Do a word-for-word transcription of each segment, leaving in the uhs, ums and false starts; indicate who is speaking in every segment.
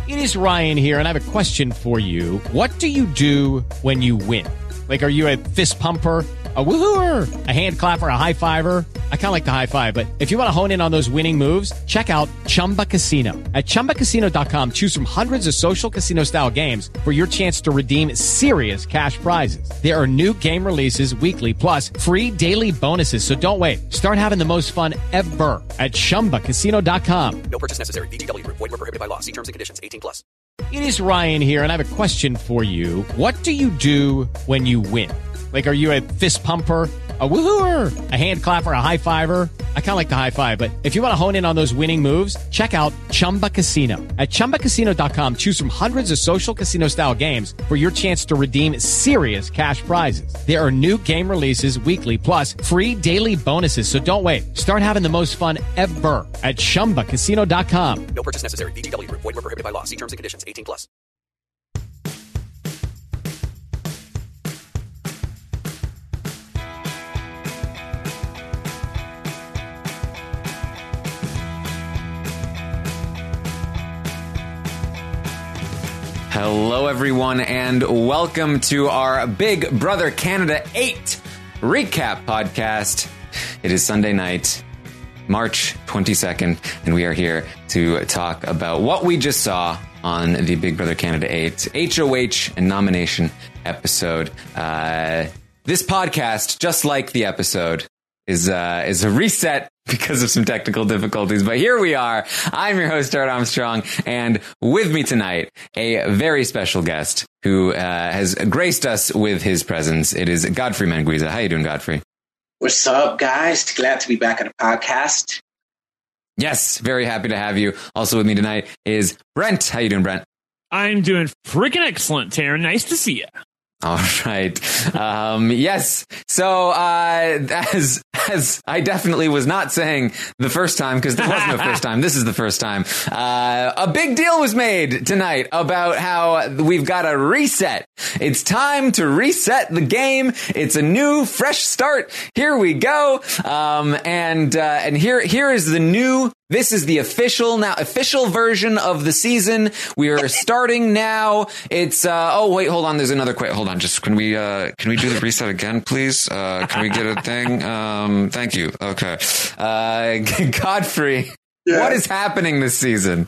Speaker 1: It is Ryan here, and I have a question for you. What do you do when you win? Like, are you a fist pumper, a woohooer, a hand clapper, a high fiver? I kind of like the high five, but if you want to hone in on those winning moves, check out Chumba Casino. At chumba casino dot com, choose from hundreds of social casino-style games for your chance to redeem serious cash prizes. There are new game releases weekly, plus free daily bonuses. So don't wait. Start having the most fun ever at chumba casino dot com.
Speaker 2: No purchase necessary. V G W Group. Void where prohibited by law. See terms and conditions. eighteen plus.
Speaker 1: It is Ryan here, and I have a question for you. What do you do when you win? Like, are you a fist pumper, a woohooer, a hand clapper, a high fiver? I kind of like the high five, but if you want to hone in on those winning moves, check out Chumba Casino. At chumba casino dot com, choose from hundreds of social casino-style games for your chance to redeem serious cash prizes. There are new game releases weekly, plus free daily bonuses. So don't wait. Start having the most fun ever at chumba casino dot com.
Speaker 2: No purchase necessary. V G W Group. Void where prohibited by law. See terms and conditions. eighteen plus.
Speaker 3: Hello, everyone, and welcome to our Big Brother Canada eight recap podcast. It is Sunday night, March twenty-second, and we are here to talk about what we just saw on the Big Brother Canada eight H O H and nomination episode. Uh, this podcast, just like the episode, is uh, is a reset because of some technical difficulties. But here we are. I'm your host, Jared Armstrong, and with me tonight, a very special guest who uh, has graced us with his presence. It is Godfrey Manguiza. How you doing, Godfrey?
Speaker 4: What's up, guys? Glad to be back on the podcast.
Speaker 3: Yes, very happy to have you. Also with me tonight is Brent. How you doing, Brent?
Speaker 5: I'm doing freaking excellent, Taryn. Nice to see you.
Speaker 3: All right. Um, yes. So, uh, as, as I definitely was not saying the first time, because there was no first time. This is the first time. Uh, a big deal was made tonight about how we've got a reset. It's time to reset the game. It's a new, fresh start. Here we go. Um, and, uh, and here, here is the new This is the official now official version of the season. We are starting now. It's uh oh wait, hold on. There's another quick. Hold on. Just can we uh can we do the reset again, please? Uh can we get a thing? Um thank you. Okay. Uh Godfrey, yeah. What is happening this season?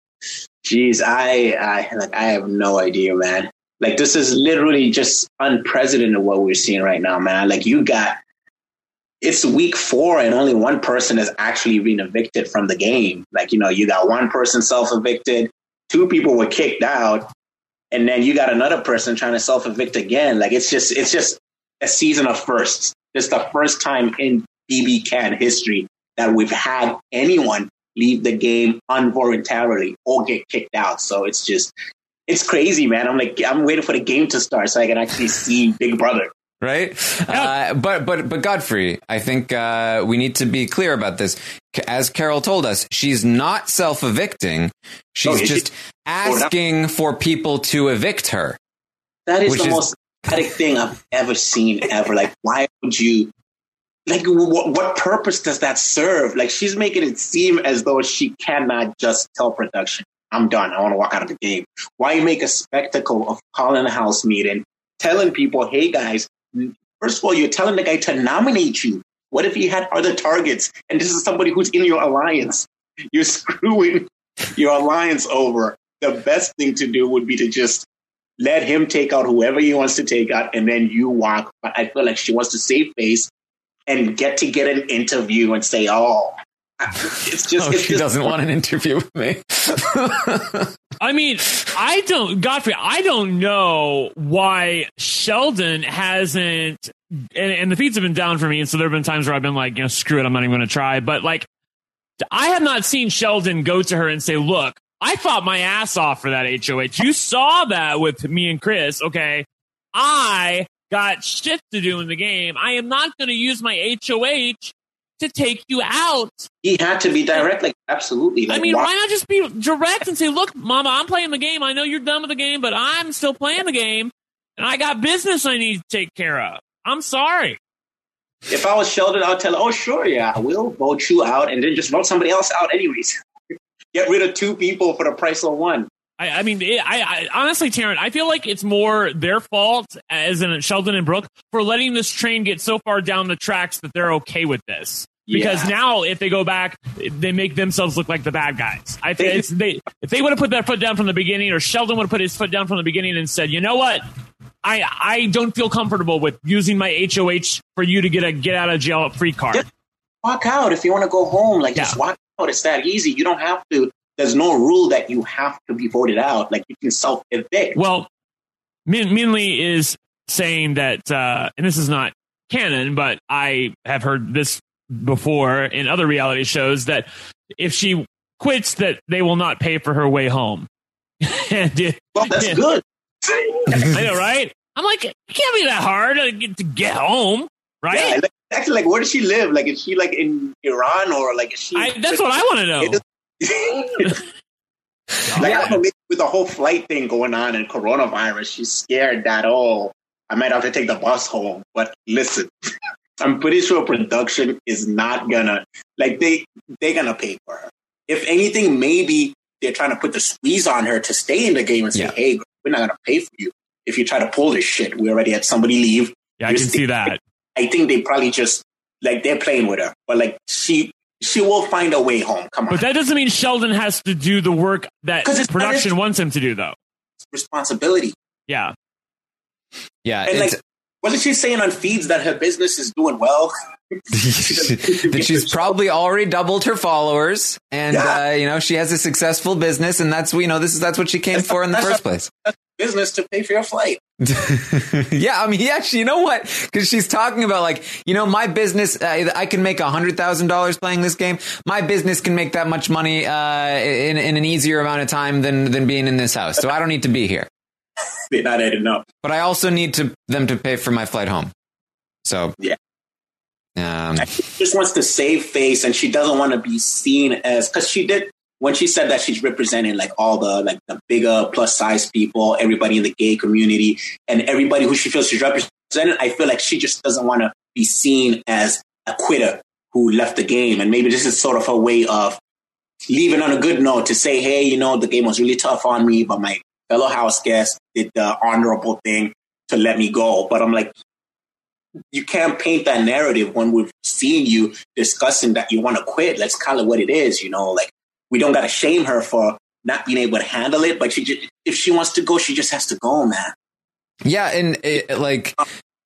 Speaker 4: Jeez, I I like I have no idea, man. Like, this is literally just unprecedented what we're seeing right now, man. Like, you got It's week four and only one person has actually been evicted from the game. Like, you know, you got one person self-evicted, two people were kicked out, and then you got another person trying to self-evict again. Like, it's just it's just a season of firsts. It's the first time in B B Can history that we've had anyone leave the game involuntarily or get kicked out. So it's just, it's crazy, man. I'm like, I'm waiting for the game to start so I can actually see Big Brother.
Speaker 3: Right. Uh, but but but Godfrey, I think uh, we need to be clear about this. As Carol told us, she's not self-evicting. She's oh, just she? asking for people to evict her.
Speaker 4: That is the is- most pathetic thing I've ever seen ever. Like, why would you? Like, what, what purpose does that serve? Like, she's making it seem as though she cannot just tell production, I'm done. I want to walk out of the game. Why make a spectacle of calling a house meeting, telling people, hey, guys, first of all, you're telling the guy to nominate you. What if he had other targets? And this is somebody who's in your alliance. You're screwing your alliance over. The best thing to do would be to just let him take out whoever he wants to take out, and then you walk. But I feel like she wants to save face and get to get an interview and say, oh, it's just...
Speaker 3: Oh,
Speaker 4: it's
Speaker 3: she
Speaker 4: just,
Speaker 3: doesn't want an interview with me.
Speaker 5: I mean, I don't, Godfrey, I don't know why Sheldon hasn't, and, and the feeds have been down for me, and so there have been times where I've been like, you know, screw it, I'm not even going to try. But, like, I have not seen Sheldon go to her and say, look, I fought my ass off for that H O H. You saw that with me and Chris, okay? I got shit to do in the game. I am not going to use my H O H to take you out.
Speaker 4: He had to be direct, like, absolutely. Like,
Speaker 5: I mean,
Speaker 4: why-,
Speaker 5: why not just be direct and say, look, Mama, I'm playing the game. I know you're done with the game, but I'm still playing the game, and I got business I need to take care of. I'm sorry.
Speaker 4: If I was Sheldon, I'll tell her, oh, sure, yeah, I will vote you out, and then just vote somebody else out anyways. Get rid of two people for the price of one.
Speaker 5: I, I mean, it, I, I honestly, Taryn, I feel like it's more their fault, as in Sheldon and Brooke, for letting this train get so far down the tracks that they're okay with this. Because yeah. now, if they go back, they make themselves look like the bad guys. I think it's, they if they would have put their foot down from the beginning, or Sheldon would have put his foot down from the beginning and said, "You know what? I I don't feel comfortable with using my H O H for you to get a get out of jail free card.
Speaker 4: Just walk out if you want to go home. Like
Speaker 5: yeah.
Speaker 4: just walk out. It's that easy. You don't have to. There's no rule that you have to be voted out. Like you can self evict.
Speaker 5: Well, Min Minley is saying that, uh, and this is not canon, but I have heard this before in other reality shows, that if she quits, that they will not pay for her way home. and it,
Speaker 4: well, that's
Speaker 5: and,
Speaker 4: good.
Speaker 5: I know, right? I'm like, it can't be that hard to get, to get home, right?
Speaker 4: Yeah, like, actually, like, where does she live? Like, is she like in Iran or like is she?
Speaker 5: I, that's what I want to know.
Speaker 4: like, yeah. I don't know, maybe with the whole flight thing going on and coronavirus, she's scared that oh, I might have to take the bus home. But listen. I'm pretty sure production is not gonna like they they're gonna pay for her. If anything, maybe they're trying to put the squeeze on her to stay in the game and say, yeah. "Hey, we're not gonna pay for you if you try to pull this shit. We already had somebody leave."
Speaker 5: Yeah, I can see that.
Speaker 4: I think they probably just like they're playing with her, but like she she will find a way home. Come on,
Speaker 5: but that doesn't mean Sheldon has to do the work that production wants him to do, though.
Speaker 4: It's responsibility.
Speaker 5: Yeah,
Speaker 3: yeah,
Speaker 4: and like. Wasn't she saying on feeds that her business is doing well?
Speaker 3: That she's probably already doubled her followers, and yeah. uh, you know she has a successful business, and that's you know this is that's what she came that's for in the first place.
Speaker 4: Business to pay for your flight.
Speaker 3: yeah, I mean, yeah, she, you know what? Because she's talking about like you know my business, uh, I can make a hundred thousand dollars playing this game. My business can make that much money uh, in in an easier amount of time than than being in this house. So I don't need to be here.
Speaker 4: They're not adding up.
Speaker 3: But I also need to them to pay for my flight home. So
Speaker 4: yeah,
Speaker 3: um,
Speaker 4: she just wants to save face, and she doesn't want to be seen as because she did when she said that she's representing like all the like the bigger plus size people, everybody in the gay community, and everybody who she feels she's representing. I feel like she just doesn't want to be seen as a quitter who left the game, and maybe this is sort of her way of leaving on a good note to say, hey, you know, the game was really tough on me, but my fellow house guest did the honorable thing to let me go. But I'm like, you can't paint that narrative when we've seen you discussing that you want to quit. That's kind of what it is, you know, like we don't got to shame her for not being able to handle it. But she just, if she wants to go, she just has to go, man.
Speaker 3: Yeah. And it, like,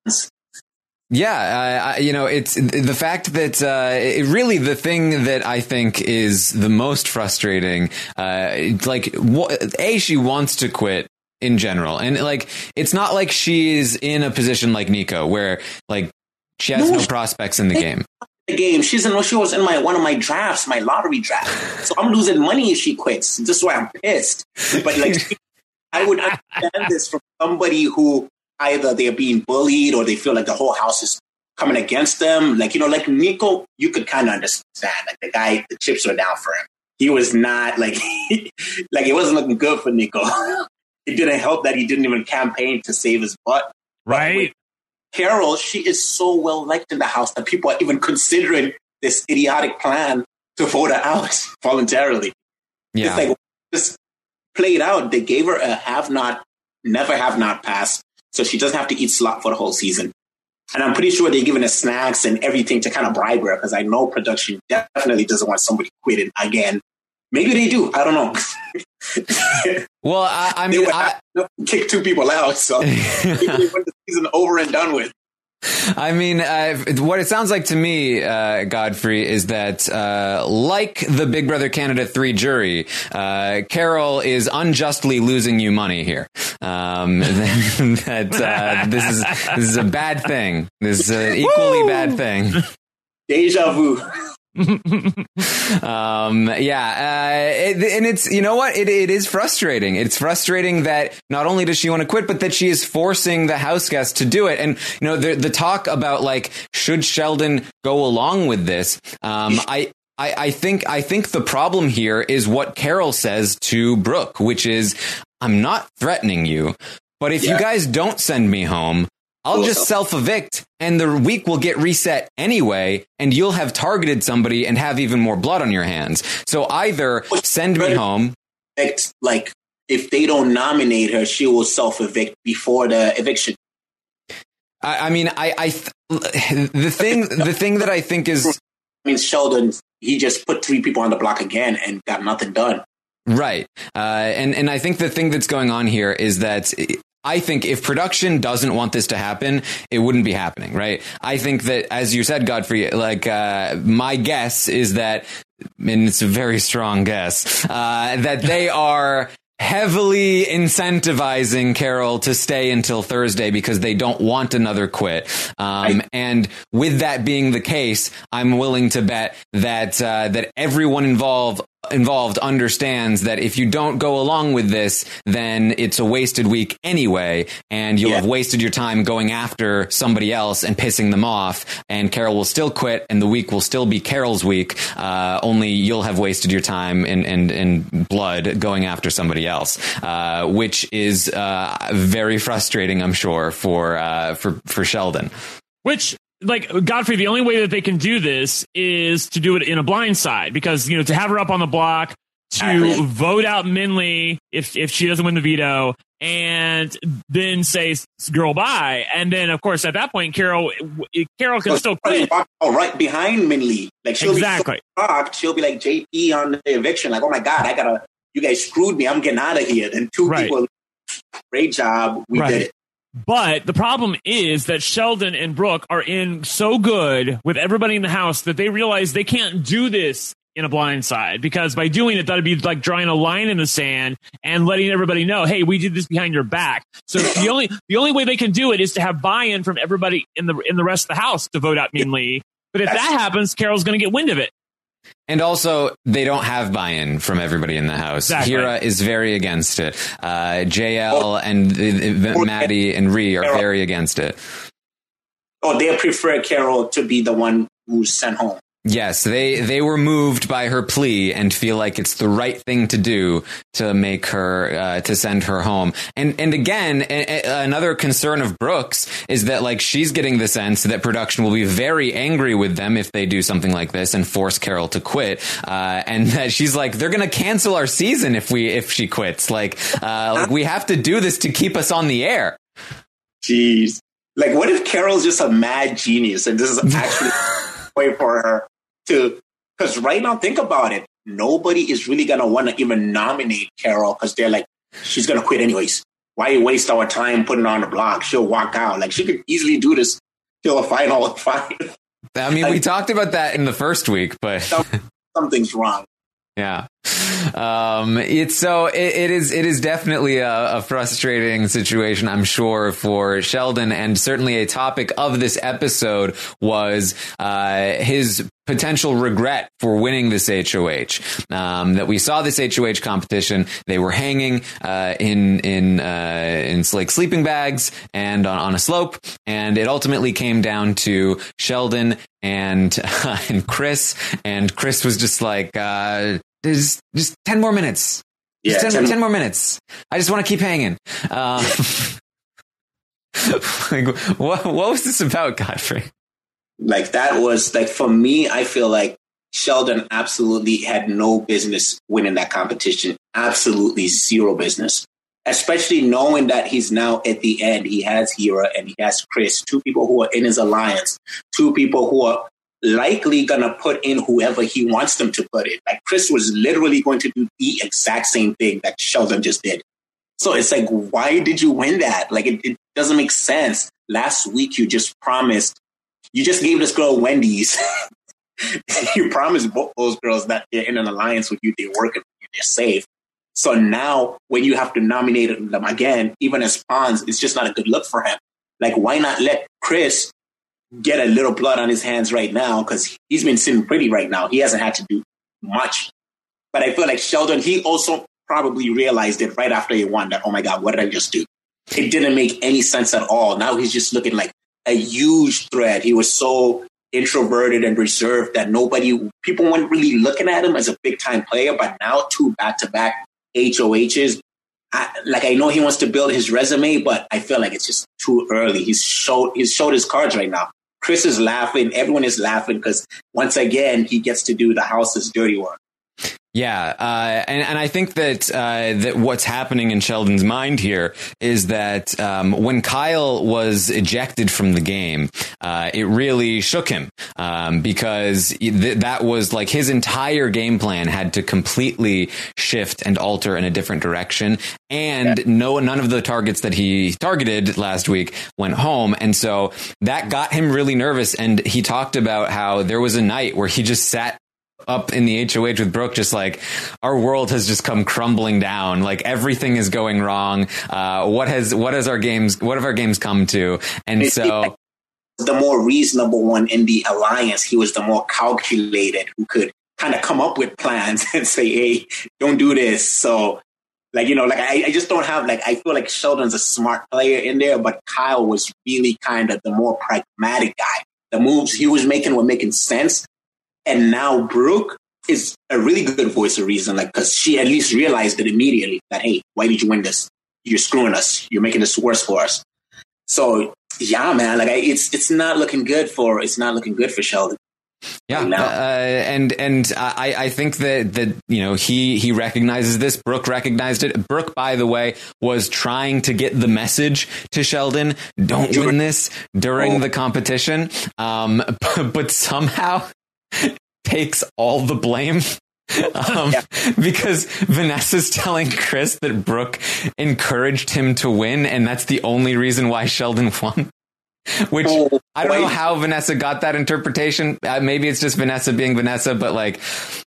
Speaker 3: yeah, uh, you know, it's the fact that uh, it really the thing that I think is the most frustrating. Uh, like, A, she wants to quit in general. And like, it's not like she's in a position like Nico where like she has no, no prospects in the game.
Speaker 4: The game. She's in, she was in my one of my drafts, my lottery draft. So I'm losing money if she quits. This is why I'm pissed. But like, I would understand this from somebody who either they're being bullied or they feel like the whole house is coming against them. Like, you know, like Nico, you could kind of understand. Like the guy, the chips were down for him. He was not like, like it wasn't looking good for Nico. It didn't help that he didn't even campaign to save his butt.
Speaker 5: Right.
Speaker 4: Carol, she is so well liked in the house that people are even considering this idiotic plan to vote her out voluntarily.
Speaker 3: Yeah.
Speaker 4: It's like, just played out. They gave her a have not, never have not pass. So she doesn't have to eat slop for the whole season. And I'm pretty sure they're giving her snacks and everything to kind of bribe her because I know production definitely doesn't want somebody quitting again. Maybe they do. I don't know.
Speaker 3: Well, I, I mean, I
Speaker 4: kick two people out, so maybe they want the season over and done with.
Speaker 3: I mean, uh, what it sounds like to me, uh, Godfrey, is that uh, like the Big Brother Canada three jury, uh, Carol is unjustly losing you money here. Um, that uh, this is this is a bad thing. This is an equally Woo! bad thing.
Speaker 4: Deja vu.
Speaker 3: um, yeah, uh, it, and it's, you know what, it, it is frustrating. It's frustrating that not only does she want to quit, but that she is forcing the house guests to do it. And, you know, the, the talk about like, should Sheldon go along with this? Um, I, I, I think, I think the problem here is what Carol says to Brooke, which is, I'm not threatening you, but if yeah. you guys don't send me home, I'll just self-evict and the week will get reset anyway, and you'll have targeted somebody and have even more blood on your hands. So either send me home.
Speaker 4: Like if they don't nominate her, she will self-evict before the eviction.
Speaker 3: I, I mean, I, I th- the thing, the thing that I think is,
Speaker 4: I mean, Sheldon, he just put three people on the block again and got nothing done.
Speaker 3: Right. Uh, and, and I think the thing that's going on here is that I think if production doesn't want this to happen, it wouldn't be happening. Right. I think that, as you said, Godfrey, like, uh, my guess is that, and it's a very strong guess, uh, that they are heavily incentivizing Carol to stay until Thursday because they don't want another quit. Um, I, and with that being the case, I'm willing to bet that, uh, that everyone involved involved understands that if you don't go along with this, then it's a wasted week anyway, and you'll yeah. have wasted your time going after somebody else and pissing them off, and Carol will still quit, and the week will still be Carol's week, uh, only you'll have wasted your time and and and blood going after somebody else, uh, which is uh, very frustrating, I'm sure, for uh, for for Sheldon.
Speaker 5: Which, like, Godfrey, the only way that they can do this is to do it in a blind side, because, you know, to have her up on the block, to vote out Minley if if she doesn't win the veto, and then say girl bye, and then of course at that point Carol Carol can still quit.
Speaker 4: Oh, right behind Minley, like she'll
Speaker 5: exactly.
Speaker 4: be so shocked. She'll be like J P on the eviction, like, oh my god, I gotta, you guys screwed me, I'm getting out of here. Then two right. people, great job, we right. did it.
Speaker 5: But the problem is that Sheldon and Brooke are in so good with everybody in the house that they realize they can't do this in a blind side, because by doing it, that'd be like drawing a line in the sand and letting everybody know, hey, we did this behind your back. So the only the only way they can do it is to have buy-in from everybody in the in the rest of the house to vote out Min Lee. But if that happens, Carol's going to get wind of it.
Speaker 3: And also, they don't have buy-in from everybody in the house.
Speaker 5: Exactly.
Speaker 3: Hira is very against it. Uh, J L and uh, Maddie and Ree are very against it.
Speaker 4: Oh, they prefer Carol to be the one who's sent home.
Speaker 3: Yes, they, they were moved by her plea and feel like it's the right thing to do to make her, uh, to send her home. And, and again, a, a, another concern of Brooks is that, like, she's getting the sense that production will be very angry with them if they do something like this and force Carol to quit. Uh, and that she's like, they're going to cancel our season if we, if she quits. Like, uh, like we have to do this to keep us on the air.
Speaker 4: Jeez. Like, what if Carol's just a mad genius and this is actually a way for her to, because right now, think about it. Nobody is really going to want to even nominate Carol because they're like, she's going to quit anyways. Why waste our time putting her on the block? She'll walk out. Like, she could easily do this till a final five.
Speaker 3: I mean, like, we talked about that in the first week, but
Speaker 4: something's wrong.
Speaker 3: Yeah. Um, it's so it, it is it is definitely a, a frustrating situation, I'm sure, for Sheldon, and certainly a topic of this episode was uh, his potential regret for winning this H O H. Um, that we saw this H O H competition, they were hanging uh, in in uh, in like sleeping bags and on, on a slope, and it ultimately came down to Sheldon and uh, and Chris, and Chris was just like, uh, just just ten more minutes, just yeah, ten, ten, ten more minutes. I just want to keep hanging. Um, like, what what was this about, Godfrey?
Speaker 4: Like, that was like, for me, I feel like Sheldon absolutely had no business winning that competition. Absolutely zero business, especially knowing that he's now at the end. He has Hira and he has Chris, two people who are in his alliance, two people who are likely going to put in whoever he wants them to put in. Like, Chris was literally going to do the exact same thing that Sheldon just did. So it's like, why did you win that? Like, it, it doesn't make sense. Last week, you just promised, you just gave this girl Wendy's. You promised both those girls that they're in an alliance with you, they're working with you, they're safe. So now when you have to nominate them again, even as pawns, it's just not a good look for him. Like, why not let Chris get a little blood on his hands right now? Because he's been sitting pretty right now. He hasn't had to do much. But I feel like Sheldon, he also probably realized it right after he won that, oh my God, what did I just do? It didn't make any sense at all. Now he's just looking like a huge threat. He was so introverted and reserved that nobody, people weren't really looking at him as a big time player. But now two back to back H O Hs, I, like, I know he wants to build his resume, but I feel like it's just too early. He's showed he's showed his cards right now. Chris is laughing. Everyone is laughing because once again he gets to do the house's dirty work.
Speaker 3: Yeah, uh, and and I think that uh, that what's happening in Sheldon's mind here is that um, when Kyle was ejected from the game, uh, it really shook him um, because th- that was like his entire game plan had to completely shift and alter in a different direction, and yeah. no none of the targets that he targeted last week went home, and so that got him really nervous. And he talked about how there was a night where he just sat up in the H O H with Brooke, just like, our world has just come crumbling down. Like, everything is going wrong. Uh, what has what has our games? What have our games come to? And
Speaker 4: it's
Speaker 3: so,
Speaker 4: the more reasonable one in the alliance, he was the more calculated, who could kind of come up with plans and say, "Hey, don't do this." So, like, you know, like I, I just don't have like I feel like Sheldon's a smart player in there, but Kyle was really kind of the more pragmatic guy. The moves he was making were making sense. And now Brooke is a really good voice of reason, like, because she at least realized it immediately that, hey, why did you win this? You're screwing us. You're making this worse for us. So, yeah, man, like I, it's it's not looking good for it's not looking good for Sheldon.
Speaker 3: Yeah, right uh, and and I, I think that that you know he he recognizes this. Brooke recognized it. Brooke, by the way, was trying to get the message to Sheldon: don't win this during oh. the competition. Um, but, but somehow takes all the blame um, yeah. because Vanessa's telling Chris that Brooke encouraged him to win, and that's the only reason why Sheldon won. Which oh, I don't know how Vanessa got that interpretation. Uh, maybe it's just Vanessa being Vanessa, but like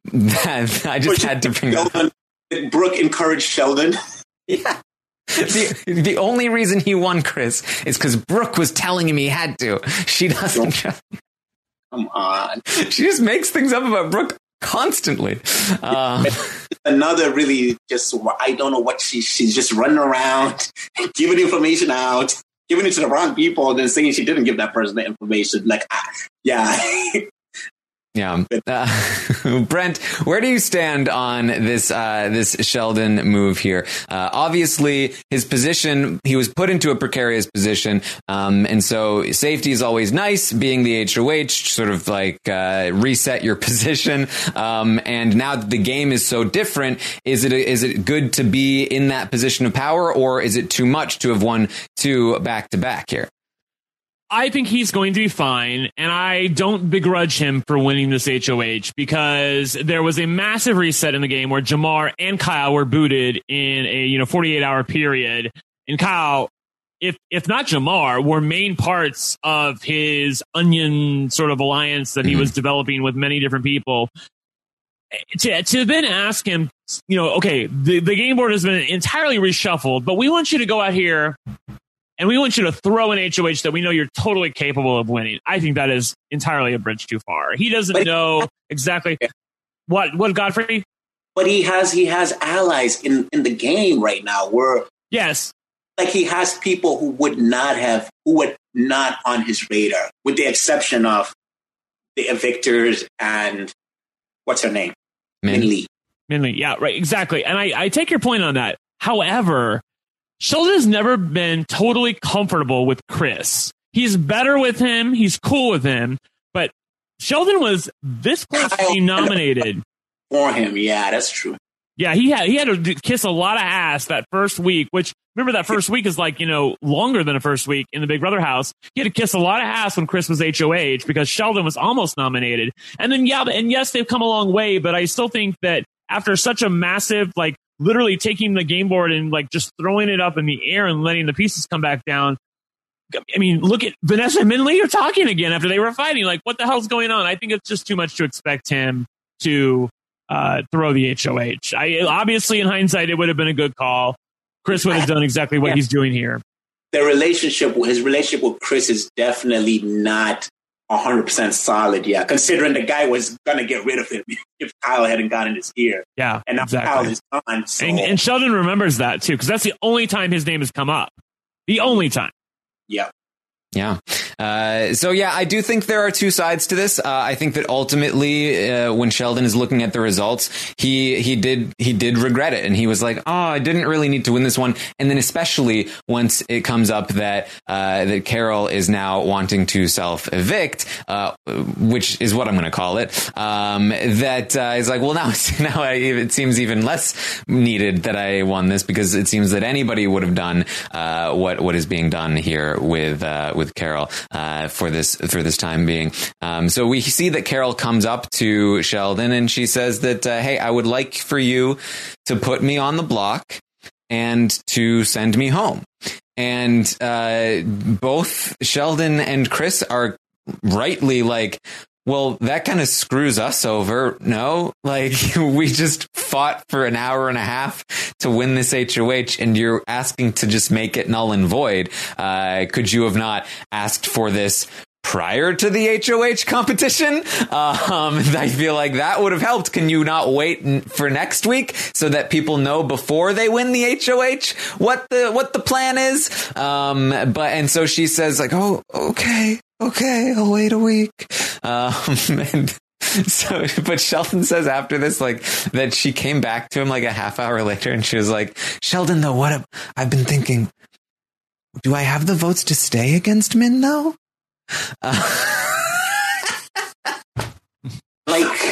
Speaker 3: that, I just had to bring it up.
Speaker 4: Brooke encouraged Sheldon.
Speaker 3: Yeah. The, the only reason he won, Chris, is because Brooke was telling him he had to. She doesn't.
Speaker 4: Come on.
Speaker 3: She just makes things up about Brooke constantly. Um,
Speaker 4: Another really just, I don't know what she, she's just running around, giving information out, giving it to the wrong people, and then saying she didn't give that person the information. Like, ah, yeah.
Speaker 3: Yeah. Uh, Brent, where do you stand on this uh, this Sheldon move here? Uh, obviously, his position, he was put into a precarious position. Um, and so safety is always nice, being the H O H, sort of like uh, reset your position. Um, and now that the game is so different, is it is it good to be in that position of power, or is it too much to have won two back to back here?
Speaker 5: I think he's going to be fine, and I don't begrudge him for winning this H O H because there was a massive reset in the game where Jamar and Kyle were booted in a you know forty-eight hour period, and Kyle, if if not Jamar, were main parts of his onion sort of alliance that he was developing with many different people. To, to then ask him, you know, okay, the, the game board has been entirely reshuffled, but we want you to go out here and we want you to throw an H O H that we know you're totally capable of winning. I think that is entirely a bridge too far. He doesn't but know exactly what what Godfrey.
Speaker 4: But he has he has allies in, in the game right now. Where
Speaker 5: yes,
Speaker 4: like he has people who would not have who would not on his radar, with the exception of the Evictors and what's her name,
Speaker 3: Min
Speaker 4: Lee.
Speaker 5: Min Lee, yeah, right, exactly. And I, I take your point on that. However, Sheldon has never been totally comfortable with Chris. He's better with him. He's cool with him. But Sheldon was this close to being nominated
Speaker 4: for him. Yeah, that's true.
Speaker 5: Yeah, he had he had to kiss a lot of ass that first week, which remember that first week is like, you know, longer than a first week in the Big Brother house. He had to kiss a lot of ass when Chris was H O H because Sheldon was almost nominated. And then, yeah, and yes, they've come a long way, but I still think that after such a massive, like, literally taking the game board and like just throwing it up in the air and letting the pieces come back down. I mean, look at Vanessa and Min Lee are talking again after they were fighting. Like, what the hell's going on? I think it's just too much to expect him to uh, throw the H O H. I, obviously, in hindsight, it would have been a good call. Chris would have done exactly what yeah. he's doing here.
Speaker 4: The relationship, his relationship with Chris is definitely not one hundred percent solid, yeah, considering the guy was going to get rid of him if Kyle hadn't gotten his ear.
Speaker 5: Yeah,
Speaker 4: and now
Speaker 5: exactly.
Speaker 4: Kyle is gone. So.
Speaker 5: And, and Sheldon remembers that, too, because that's the only time his name has come up. The only time.
Speaker 4: Yeah.
Speaker 3: Yeah. Uh, so yeah, I do think there are two sides to this. Uh, I think that ultimately, uh, when Sheldon is looking at the results, he he did he did regret it, and he was like, "Oh, I didn't really need to win this one." And then especially once it comes up that uh, that Carol is now wanting to self evict, uh, which is what I'm going to call it. Um, that uh, is like, well, now now I, it seems even less needed that I won this, because it seems that anybody would have done uh, what what is being done here with uh, with Carol uh, for this for this time being. Um, so we see that Carol comes up to Sheldon and she says that, uh, hey, I would like for you to put me on the block and to send me home. And uh, both Sheldon and Chris are rightly like, well, that kind of screws us over. No, like we just fought for an hour and a half to win this H O H, and you're asking to just make it null and void. Uh, could you have not asked for this prior to the H O H competition? Um, I feel like that would have helped. Can you not wait n- for next week so that people know before they win the H O H what the what the plan is? Um, but and so she says like, oh, okay. Okay, I'll wait a week. Um, and so, but Sheldon says after this, like, that she came back to him like a half hour later and she was like, Sheldon, though, what have, I've been thinking, do I have the votes to stay against Min, though? Uh,
Speaker 4: like,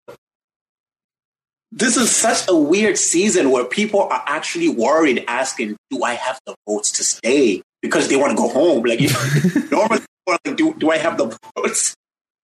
Speaker 4: this is such a weird season where people are actually worried, asking, do I have the votes to stay? Because they want to go home. Like, you know, normally, like, do, do I have the votes?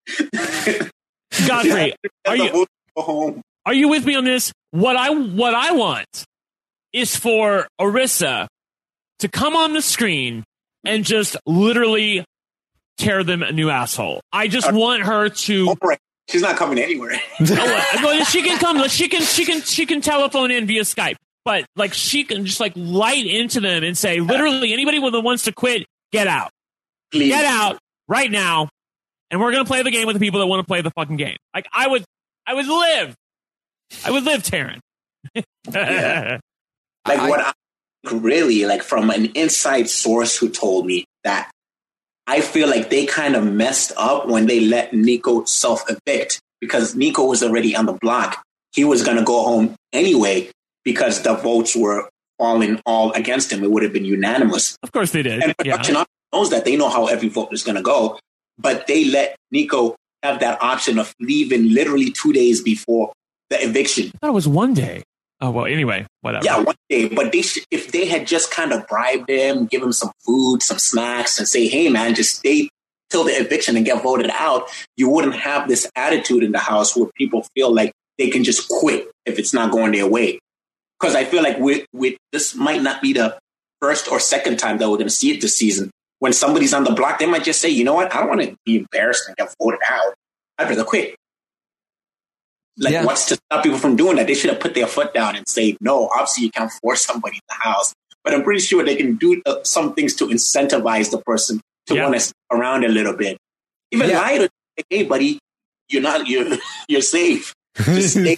Speaker 5: Godfrey, are
Speaker 4: the
Speaker 5: you
Speaker 4: votes to go home?
Speaker 5: Are you with me on this? What I what I want is for Orisa to come on the screen and just literally tear them a new asshole. I just want her to.
Speaker 4: She's not coming anywhere.
Speaker 5: Well, she can come. She can. She can. She can telephone in via Skype. But like she can just like light into them and say, literally, anybody that wants to quit, get out,
Speaker 4: Please.
Speaker 5: Get out right now, and we're gonna play the game with the people that want to play the fucking game. Like I would, I would live, I would live, Taryn.
Speaker 4: Yeah. Like I, what I really like from an inside source who told me that I feel like they kind of messed up when they let Nico self evict, because Nico was already on the block. He was gonna go home anyway, because the votes were falling all against him. It would have been unanimous.
Speaker 5: Of course they did.
Speaker 4: And production yeah. knows that. They know how every vote is going to go. But they let Nico have that option of leaving literally two days before the eviction.
Speaker 5: I thought it was one day. Oh, well, anyway, whatever.
Speaker 4: Yeah, one day. But they sh- if they had just kind of bribed him, give him some food, some snacks, and say, hey, man, just stay till the eviction and get voted out, you wouldn't have this attitude in the house where people feel like they can just quit if it's not going their way. Because I feel like with, with this might not be the first or second time that we're going to see it this season. When somebody's on the block, they might just say, you know what? I don't want to be embarrassed and get voted out. I'd rather quit. Like, yeah. What's to stop people from doing that? They should have put their foot down and say, no, obviously you can't force somebody in the house. But I'm pretty sure they can do uh, some things to incentivize the person to yeah. want to stick around a little bit. Even yeah. lie to like, hey, buddy, you're not, you're, you're safe. Just stay.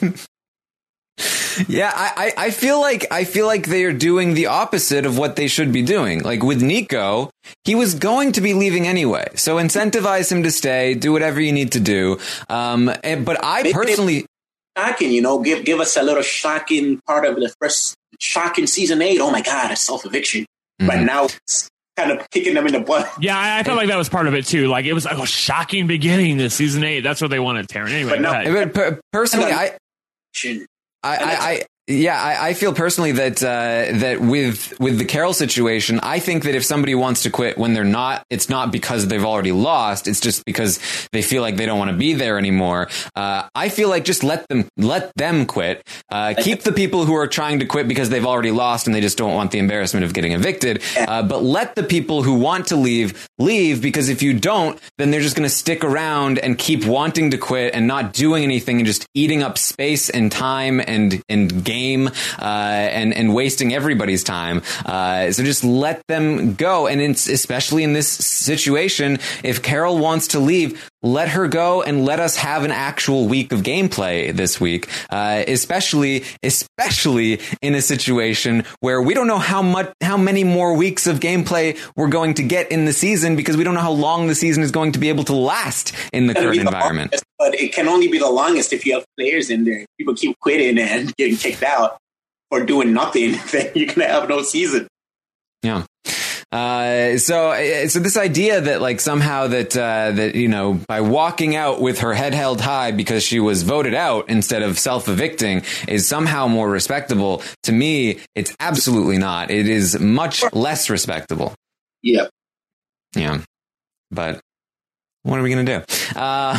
Speaker 3: Yeah, I, I feel like I feel like they are doing the opposite of what they should be doing. Like with Nico, he was going to be leaving anyway, so incentivize him to stay. Do whatever you need to do. Um, and, but I Maybe personally,
Speaker 4: shocking, you know, give give us a little shocking part of the first shocking season eight. Oh my God, a self eviction. Mm-hmm. But now it's kind of kicking them in the butt.
Speaker 5: Yeah, I, I felt like that was part of it too. Like it was like a shocking beginning to season eight. That's what they wanted, Taryn. Anyway,
Speaker 3: but no, but per- personally, I. I, I, I yeah, I, I feel personally that uh, that with with the Carol situation, I think that if somebody wants to quit when they're not, it's not because they've already lost. It's just because they feel like they don't want to be there anymore. Uh, I feel like just let them let them quit. Uh, keep the people who are trying to quit because they've already lost and they just don't want the embarrassment of getting evicted. Uh, but let the people who want to leave leave, because if you don't, then they're just going to stick around and keep wanting to quit and not doing anything and just eating up space and time and and game. Game, uh, and and wasting everybody's time. Uh, so just let them go. And it's, especially in this situation, if Carol wants to leave, let her go and let us have an actual week of gameplay this week, uh, especially, especially in a situation where we don't know how much, how many more weeks of gameplay we're going to get in the season, because we don't know how long the season is going to be able to last in the current environment.
Speaker 4: Longest, but it can only be the longest if you have players in there. People keep quitting and getting kicked out or doing nothing, then you're going to have no season.
Speaker 3: Yeah. Uh, so, so this idea that like somehow that, uh, that, you know, by walking out with her head held high because she was voted out instead of self-evicting is somehow more respectable. To me, it's absolutely not. It is much less respectable.
Speaker 4: Yeah.
Speaker 3: Yeah. But what are we going to do? Uh,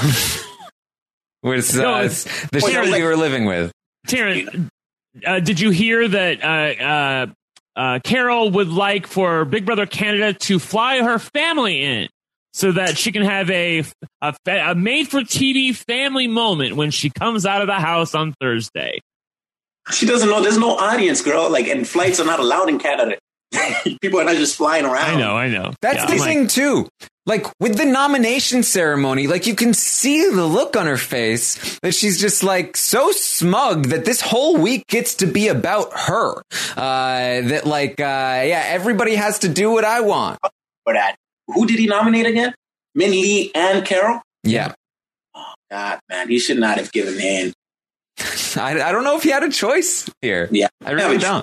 Speaker 3: it's, uh,
Speaker 5: No,
Speaker 3: it's the shit we were living with.
Speaker 5: Taryn, uh, did you hear that, uh, uh, Uh, Carol would like for Big Brother Canada to fly her family in so that she can have a, a, a made-for-T V family moment when she comes out of the house on Thursday.
Speaker 4: She doesn't know. There's no audience, girl. Like, and flights are not allowed in Canada. People are not just flying around.
Speaker 5: I know, I know.
Speaker 3: That's
Speaker 5: yeah,
Speaker 3: the
Speaker 5: I'm
Speaker 3: thing,
Speaker 5: like,
Speaker 3: too. Like, with the nomination ceremony, like, you can see the look on her face that she's just, like, so smug that this whole week gets to be about her. Uh, that, like, uh, yeah, everybody has to do what I want.
Speaker 4: For that. Who did he nominate again? Min Lee and Carol?
Speaker 3: Yeah.
Speaker 4: Oh, God, man. He should not have given in.
Speaker 3: I, I don't know if he had a choice here.
Speaker 4: Yeah.
Speaker 3: I really
Speaker 4: Yeah,
Speaker 3: don't.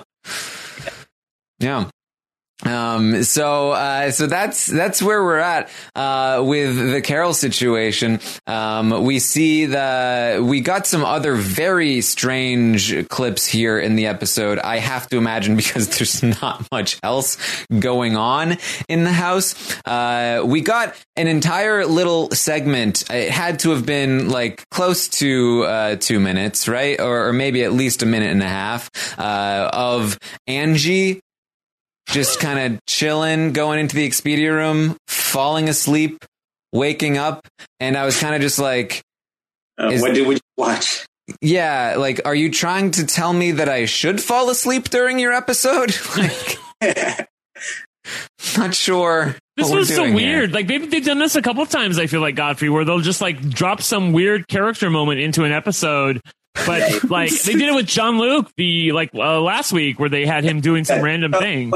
Speaker 3: Yeah. Um, so, uh, so that's, that's where we're at, uh, with the Carol situation. Um, we see the, we got some other very strange clips here in the episode. I have to imagine because there's not much else going on in the house. Uh, we got an entire little segment. It had to have been like close to, uh, two minutes, right? Or, or maybe at least a minute and a half, uh, of Angie just kind of chilling, going into the Expedia room, falling asleep, waking up. And I was kind of just like,
Speaker 4: Uh,
Speaker 3: is-
Speaker 4: what did we watch?
Speaker 3: yeah, like, are you trying to tell me that I should fall asleep during your episode? Like, not sure.
Speaker 5: This
Speaker 3: what we're
Speaker 5: was so
Speaker 3: doing here.
Speaker 5: weird. Like they've, they've done this a couple of times, I feel like, Godfrey, where they'll just like drop some weird character moment into an episode. But like they did it with John Luke the like uh, last week where they had him doing some random thing.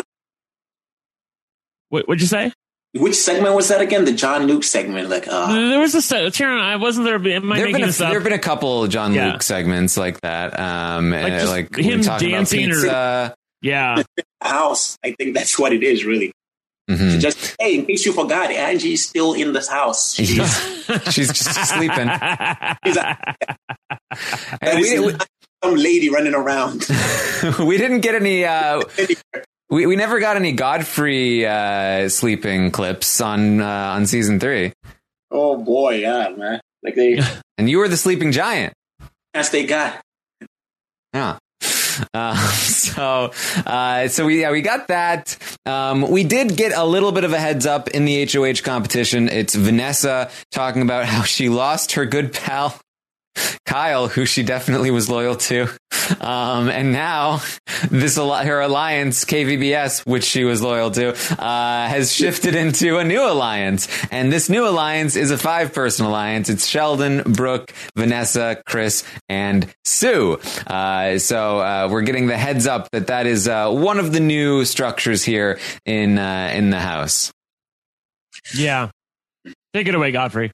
Speaker 5: What, what'd you say?
Speaker 4: Which segment was that again? The John Luke segment. Like, uh,
Speaker 5: There was a se- Taryn, I wasn't there. Am I
Speaker 3: There have,
Speaker 5: making
Speaker 3: been a,
Speaker 5: this up?
Speaker 3: there have been a couple John
Speaker 5: Yeah.
Speaker 3: Luke segments like that. Um,
Speaker 5: Like
Speaker 3: like,
Speaker 5: just
Speaker 3: like
Speaker 5: him
Speaker 3: we talk about
Speaker 5: dancing or-
Speaker 3: pizza.
Speaker 5: Yeah.
Speaker 4: house. I think that's what it is, really.
Speaker 3: Mhm.
Speaker 4: Just, hey, in case you forgot, Angie's still in this house. She's,
Speaker 3: She's just sleeping.
Speaker 4: she's a,
Speaker 3: Hey,
Speaker 4: that
Speaker 3: we,
Speaker 4: is
Speaker 3: we,
Speaker 4: not some lady running around.
Speaker 3: we didn't get any. Uh, we we never got any Godfrey uh, sleeping clips on uh, on season three.
Speaker 4: Oh boy, yeah, man. Like they,
Speaker 3: And you were the sleeping giant.
Speaker 4: as they got.
Speaker 3: Yeah. Uh, so, uh, so we, yeah, we got that. Um, we did get a little bit of a heads up in the H O H competition. It's Vanessa talking about how she lost her good pal, Kyle, who she definitely was loyal to. Um, and now this, her alliance, K V B S, which she was loyal to, uh, has shifted into a new alliance. And this new alliance is a five person alliance. It's Sheldon, Brooke, Vanessa, Chris, and Sue. Uh, so, uh, we're getting the heads up that that is, uh, one of the new structures here in, uh, in the house.
Speaker 5: Yeah. Take it away, Godfrey.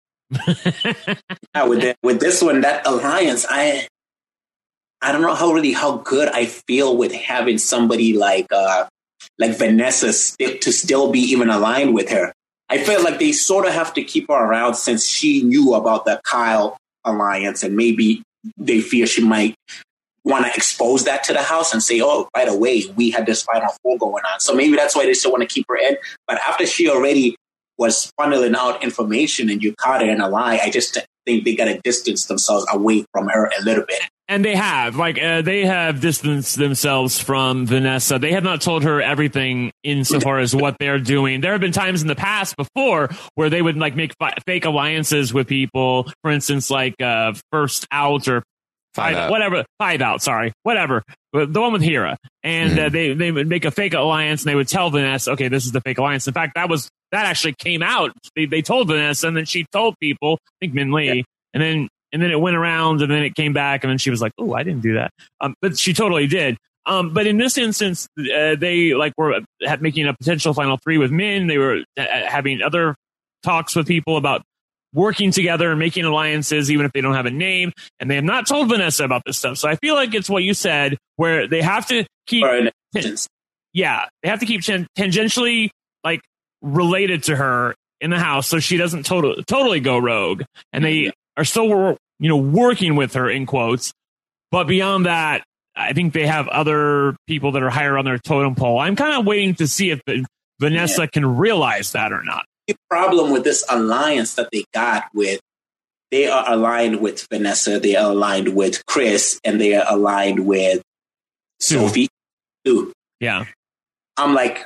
Speaker 4: Yeah, with the, with this one, that alliance, I I don't know how really how good I feel with having somebody like uh like Vanessa st- to still be even aligned with her. I feel like they sort of have to keep her around since she knew about the Kyle alliance, and maybe they fear she might want to expose that to the house and say, oh, by the way, we had this Final Four going on. So maybe that's why they still want to keep her in. But after she already was funneling out information and you caught her in a lie, I just think they got to distance themselves away from her a little bit.
Speaker 5: And they have, like, uh, they have distanced themselves from Vanessa. They have not told her everything insofar as what they're doing. There have been times in the past before where they would, like, make fi- fake alliances with people. For instance, like, uh, First Out or
Speaker 3: Five
Speaker 5: Five,
Speaker 3: Out.
Speaker 5: whatever, Five Out, sorry, whatever. The one with Hira. And
Speaker 3: Mm-hmm.
Speaker 5: uh, they, they would make a fake alliance and they would tell Vanessa, okay, this is the fake alliance. In fact, that was that actually came out. They, they told Vanessa, and then she told people, I think Min Lee, yeah. and then and then it went around, and then it came back, and then she was like, "Oh, I didn't do that," um, but she totally did. Um, but in this instance, uh, they like were making a potential final three with Min. They were uh, having other talks with people about working together and making alliances, even if they don't have a name. And they have not told Vanessa about this stuff. So I feel like it's what you said, where they have to keep, ten, yeah, they have to keep ten, tangentially like related to her in the house, so she doesn't totally totally go rogue. And they are still, you know, working with her in quotes. But beyond that, I think they have other people that are higher on their totem pole. I'm kind of waiting to see if Vanessa yeah. can realize that or not.
Speaker 4: The problem with this alliance that they got with, they are aligned with Vanessa, they are aligned with Chris, and they are aligned with Sue. Sophie too.
Speaker 5: Yeah.
Speaker 4: I'm like,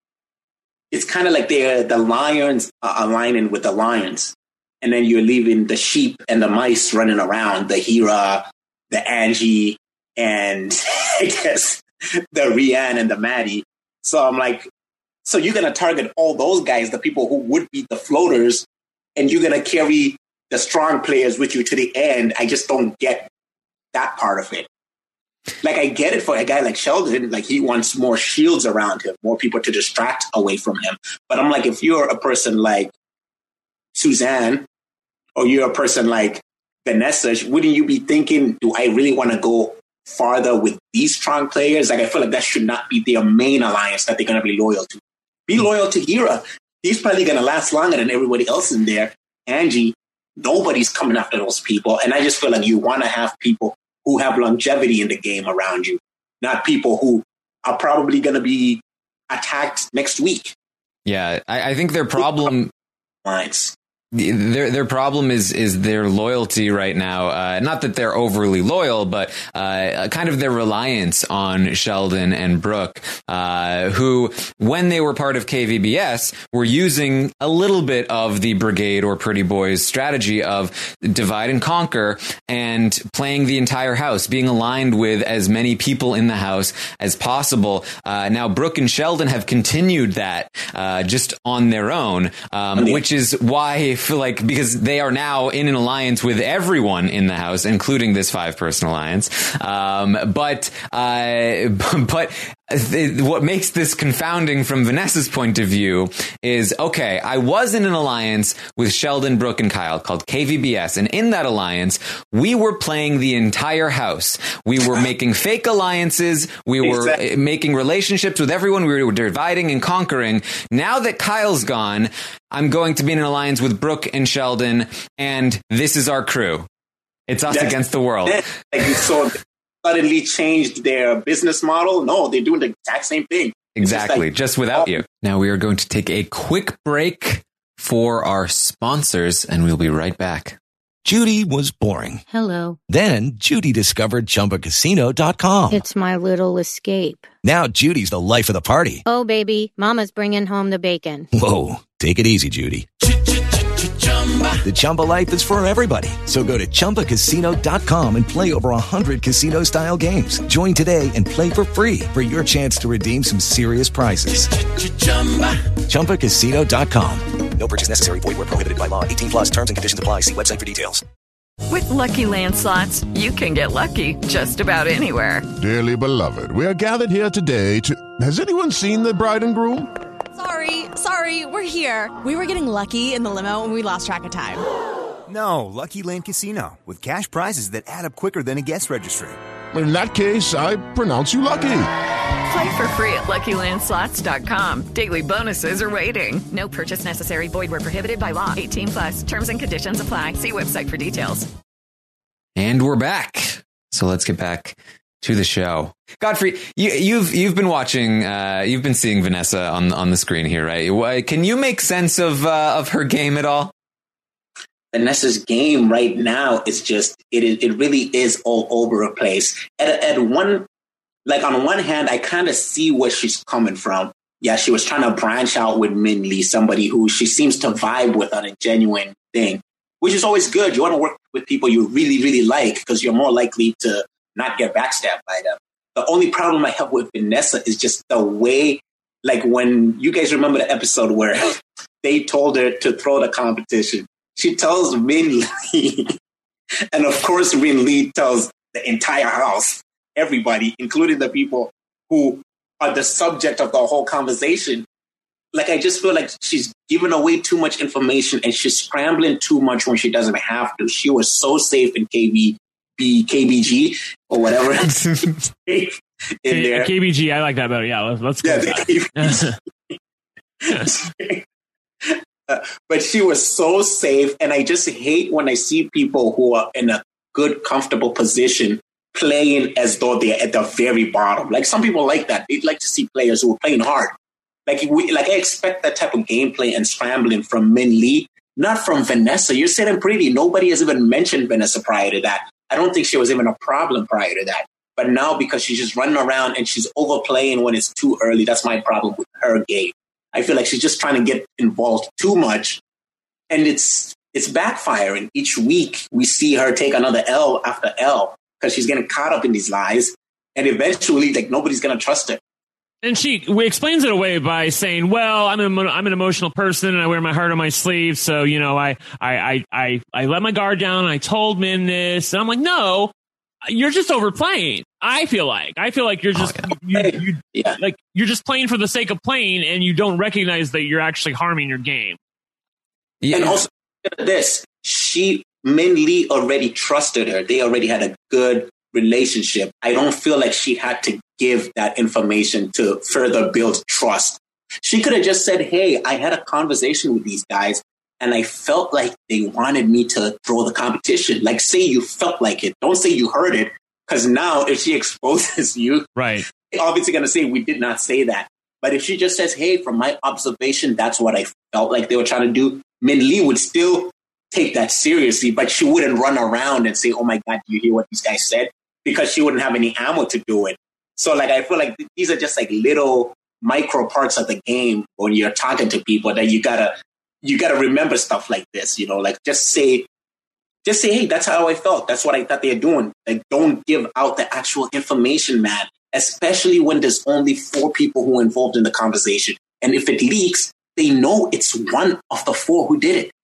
Speaker 4: it's kind of like they're the lions are aligning with the lions. And then you're leaving the sheep and the mice running around, the Hera, the Angie, and I guess the Rianne and the Maddie. So I'm like, so you're going to target all those guys, the people who would beat the floaters, and you're going to carry the strong players with you to the end. I just don't get that part of it. Like, I get it for a guy like Sheldon, like he wants more shields around him, more people to distract away from him. But I'm like, if you're a person like Suzanne, or you're a person like Vanessa, wouldn't you be thinking, do I really want to go farther with these strong players? Like, I feel like that should not be their main alliance that they're going to be loyal to. Be loyal to Hera. He's probably going to last longer than everybody else in there. Angie, nobody's coming after those people. And I just feel like you want to have people who have longevity in the game around you, not people who are probably going to be attacked next week.
Speaker 3: Yeah, I, I think their problem...
Speaker 4: Lines.
Speaker 3: Their their problem is is their loyalty right now. Uh, not that they're overly loyal, but uh, kind of their reliance on Sheldon and Brooke, uh, who, when they were part of K V B S, were using a little bit of the Brigade or Pretty Boys strategy of divide and conquer and playing the entire house, being aligned with as many people in the house as possible. Uh, now, Brooke and Sheldon have continued that uh, just on their own, um, which is why... feel like because they are now in an alliance with everyone in the house, including this five person alliance. Um, but, uh, but th- what makes this confounding from Vanessa's point of view is, okay, I was in an alliance with Sheldon, Brooke, and Kyle called K V B S. And in that alliance, we were playing the entire house. We were making fake alliances. We were exactly. making relationships with everyone. We were dividing and conquering. Now that Kyle's gone, I'm going to be in an alliance with Brooke and Sheldon, and this is our crew. It's us That's, against the world.
Speaker 4: Like you saw, suddenly changed their business model. No, they're doing the exact same thing.
Speaker 3: Exactly, just, like, just without oh. you. Now we are going to take a quick break for our sponsors, and we'll be right back.
Speaker 6: Judy was boring.
Speaker 7: Hello.
Speaker 6: Then Judy discovered Chumba Casino dot com.
Speaker 7: It's my little escape.
Speaker 6: Now Judy's the life of the party.
Speaker 7: Oh, baby, mama's bringing home the bacon.
Speaker 6: Whoa, take it easy, Judy. The Chumba life is for everybody. So go to Chumba Casino dot com and play over one hundred casino-style games. Join today and play for free for your chance to redeem some serious prizes. Chumba Casino dot com. No purchase necessary. Void where prohibited by law. eighteen plus terms and conditions apply. See website for details.
Speaker 8: With Lucky Land Slots, you can get lucky just about anywhere.
Speaker 9: Dearly beloved, we are gathered here today to... Has anyone seen the bride and groom?
Speaker 10: Sorry, sorry, we're here. We were getting lucky in the limo and we lost track of time.
Speaker 11: No, Lucky Land Casino, with cash prizes that add up quicker than a guest registry.
Speaker 9: In that case, I pronounce you lucky.
Speaker 8: Play for free at Lucky Land Slots dot com. Daily bonuses are waiting. No purchase necessary. Void where prohibited by law. eighteen plus. Terms and conditions apply. See website for details.
Speaker 3: And we're back. So let's get back to the show. Godfrey, you, you've you've been watching, uh, you've been seeing Vanessa on on the screen here, right? Can you make sense of uh, of her game at all?
Speaker 4: Vanessa's game right now is just it. It really is all over the place. At at one, like on one hand, I kind of see where she's coming from. Yeah, she was trying to branch out with Min Lee, somebody who she seems to vibe with on a genuine thing, which is always good. You want to work with people you really, really like because you're more likely to not get backstabbed by them. The only problem I have with Vanessa is just the way, like when you guys remember the episode where they told her to throw the competition. She tells Min Lee, and of course, Min Lee tells the entire house, everybody, including the people who are the subject of the whole conversation. Like, I just feel like she's giving away too much information and she's scrambling too much when she doesn't have to. She was so safe in K B, K B G or whatever. in there.
Speaker 5: K B G, I like that better. Yeah, let's, let's go.
Speaker 4: Yeah, uh, but she was so safe. And I just hate when I see people who are in a good, comfortable position playing as though they're at the very bottom. Like, some people like that. They'd like to see players who are playing hard. Like, we, like I expect that type of gameplay and scrambling from Min Lee, not from Vanessa. You're sitting pretty. Nobody has even mentioned Vanessa prior to that. I don't think she was even a problem prior to that. But now, because she's just running around and she's overplaying when it's too early, that's my problem with her game. I feel like she's just trying to get involved too much. And it's it's backfiring. Each week, we see her take another L after L because she's getting caught up in these lies. And eventually, like, nobody's going to trust her.
Speaker 5: And she explains it away by saying, well, I'm an, I'm an emotional person and I wear my heart on my sleeve. So, you know, I, I, I, I, I let my guard down and I told Min this. And I'm like, no, you're just overplaying. I feel like, I feel like you're just, oh, yeah. you, you, yeah. like, you're just playing for the sake of playing and you don't recognize that you're actually harming your game.
Speaker 4: Yeah. And also this, she, Min Lee already trusted her. They already had a good relationship. I don't feel like she had to give that information to further build trust. She could have just said, hey, I had a conversation with these guys and I felt like they wanted me to throw the competition. Like, say you felt like it. Don't say you heard it. Because now if she exposes you,
Speaker 5: right,
Speaker 4: they're obviously going to say we did not say that. But if she just says, hey, from my observation, that's what I felt like they were trying to do, Min Lee would still take that seriously, but she wouldn't run around and say, oh my God, do you hear what these guys said? Because she wouldn't have any ammo to do it. So, like, I feel like these are just like little micro parts of the game when you're talking to people that you gotta, you gotta remember stuff like this, you know, like just say, just say, hey, that's how I felt. That's what I thought they were doing. Like, don't give out the actual information, man, especially when there's only four people who are involved in the conversation. And if it leaks, they know it's one of the four who did it.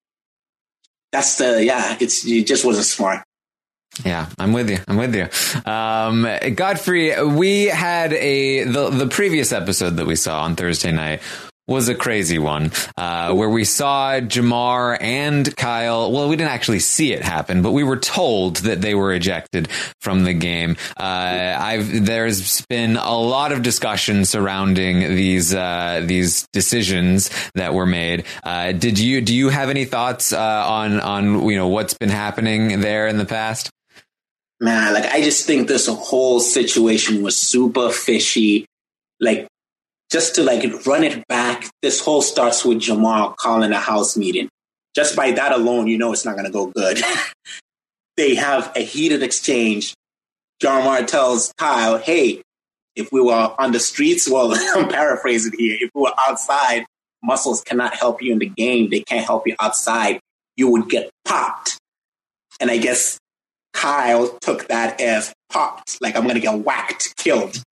Speaker 4: That's the, yeah, it's, it just wasn't smart.
Speaker 3: Yeah, I'm with you. I'm with you. Um, Godfrey, we had a, the, the previous episode that we saw on Thursday night was a crazy one, uh, where we saw Jamar and Kyle. Well, we didn't actually see it happen, but we were told that they were ejected from the game. Uh, I've, there's been a lot of discussion surrounding these, uh, these decisions that were made. Uh, did you, do you have any thoughts, uh, on, on, you know, what's been happening there in the past?
Speaker 4: Man, like, I just think this whole situation was super fishy. Like, just to like run it back, this whole starts with Jamar calling a house meeting. Just by that alone, you know it's not going to go good. They have a heated exchange. Jamar tells Kyle, hey, if we were on the streets, well, I'm paraphrasing here, if we were outside, muscles cannot help you in the game. They can't help you outside. You would get popped. And I guess Kyle took that as popped, like I'm going to get whacked, killed.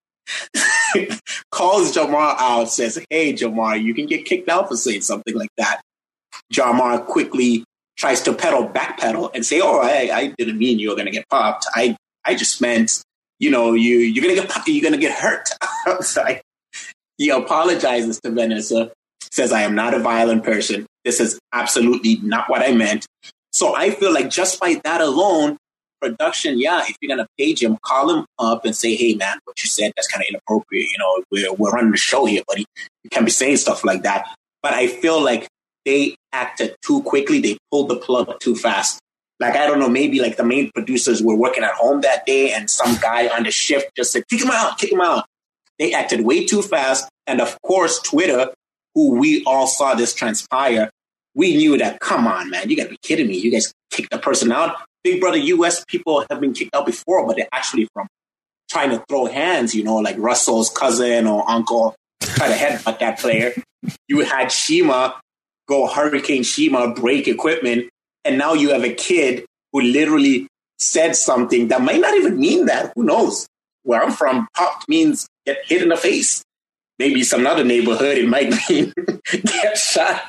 Speaker 4: Calls Jamar out, says, hey, Jamar, you can get kicked out for saying something like that. Jamar quickly tries to pedal, backpedal and say, oh, I, I didn't mean you were going to get popped. I, I just meant, you know, you, you're going to get popped, you're going to get hurt outside. He apologizes to Vanessa, says, I am not a violent person. This is absolutely not what I meant. So I feel like just by that alone, production, yeah, if you're going to page him, call him up and say, hey, man, what you said, that's kind of inappropriate. You know, we're, we're running the show here, buddy. You can't be saying stuff like that. But I feel like they acted too quickly. They pulled the plug too fast. Like, I don't know, maybe like the main producers were working at home that day and some guy on the shift just said, kick him out, kick him out. They acted way too fast. And of course, Twitter, who we all saw this transpire, we knew that, come on, man, you got to be kidding me. You guys kicked the person out. Big Brother U S people have been kicked out before, but they're actually from trying to throw hands, you know, like Russell's cousin or uncle try to headbutt that player. You had Shima go Hurricane Shima, break equipment, and now you have a kid who literally said something that might not even mean that. Who knows? Where I'm from, popped means get hit in the face. maybe some other neighborhood, it might mean get shot.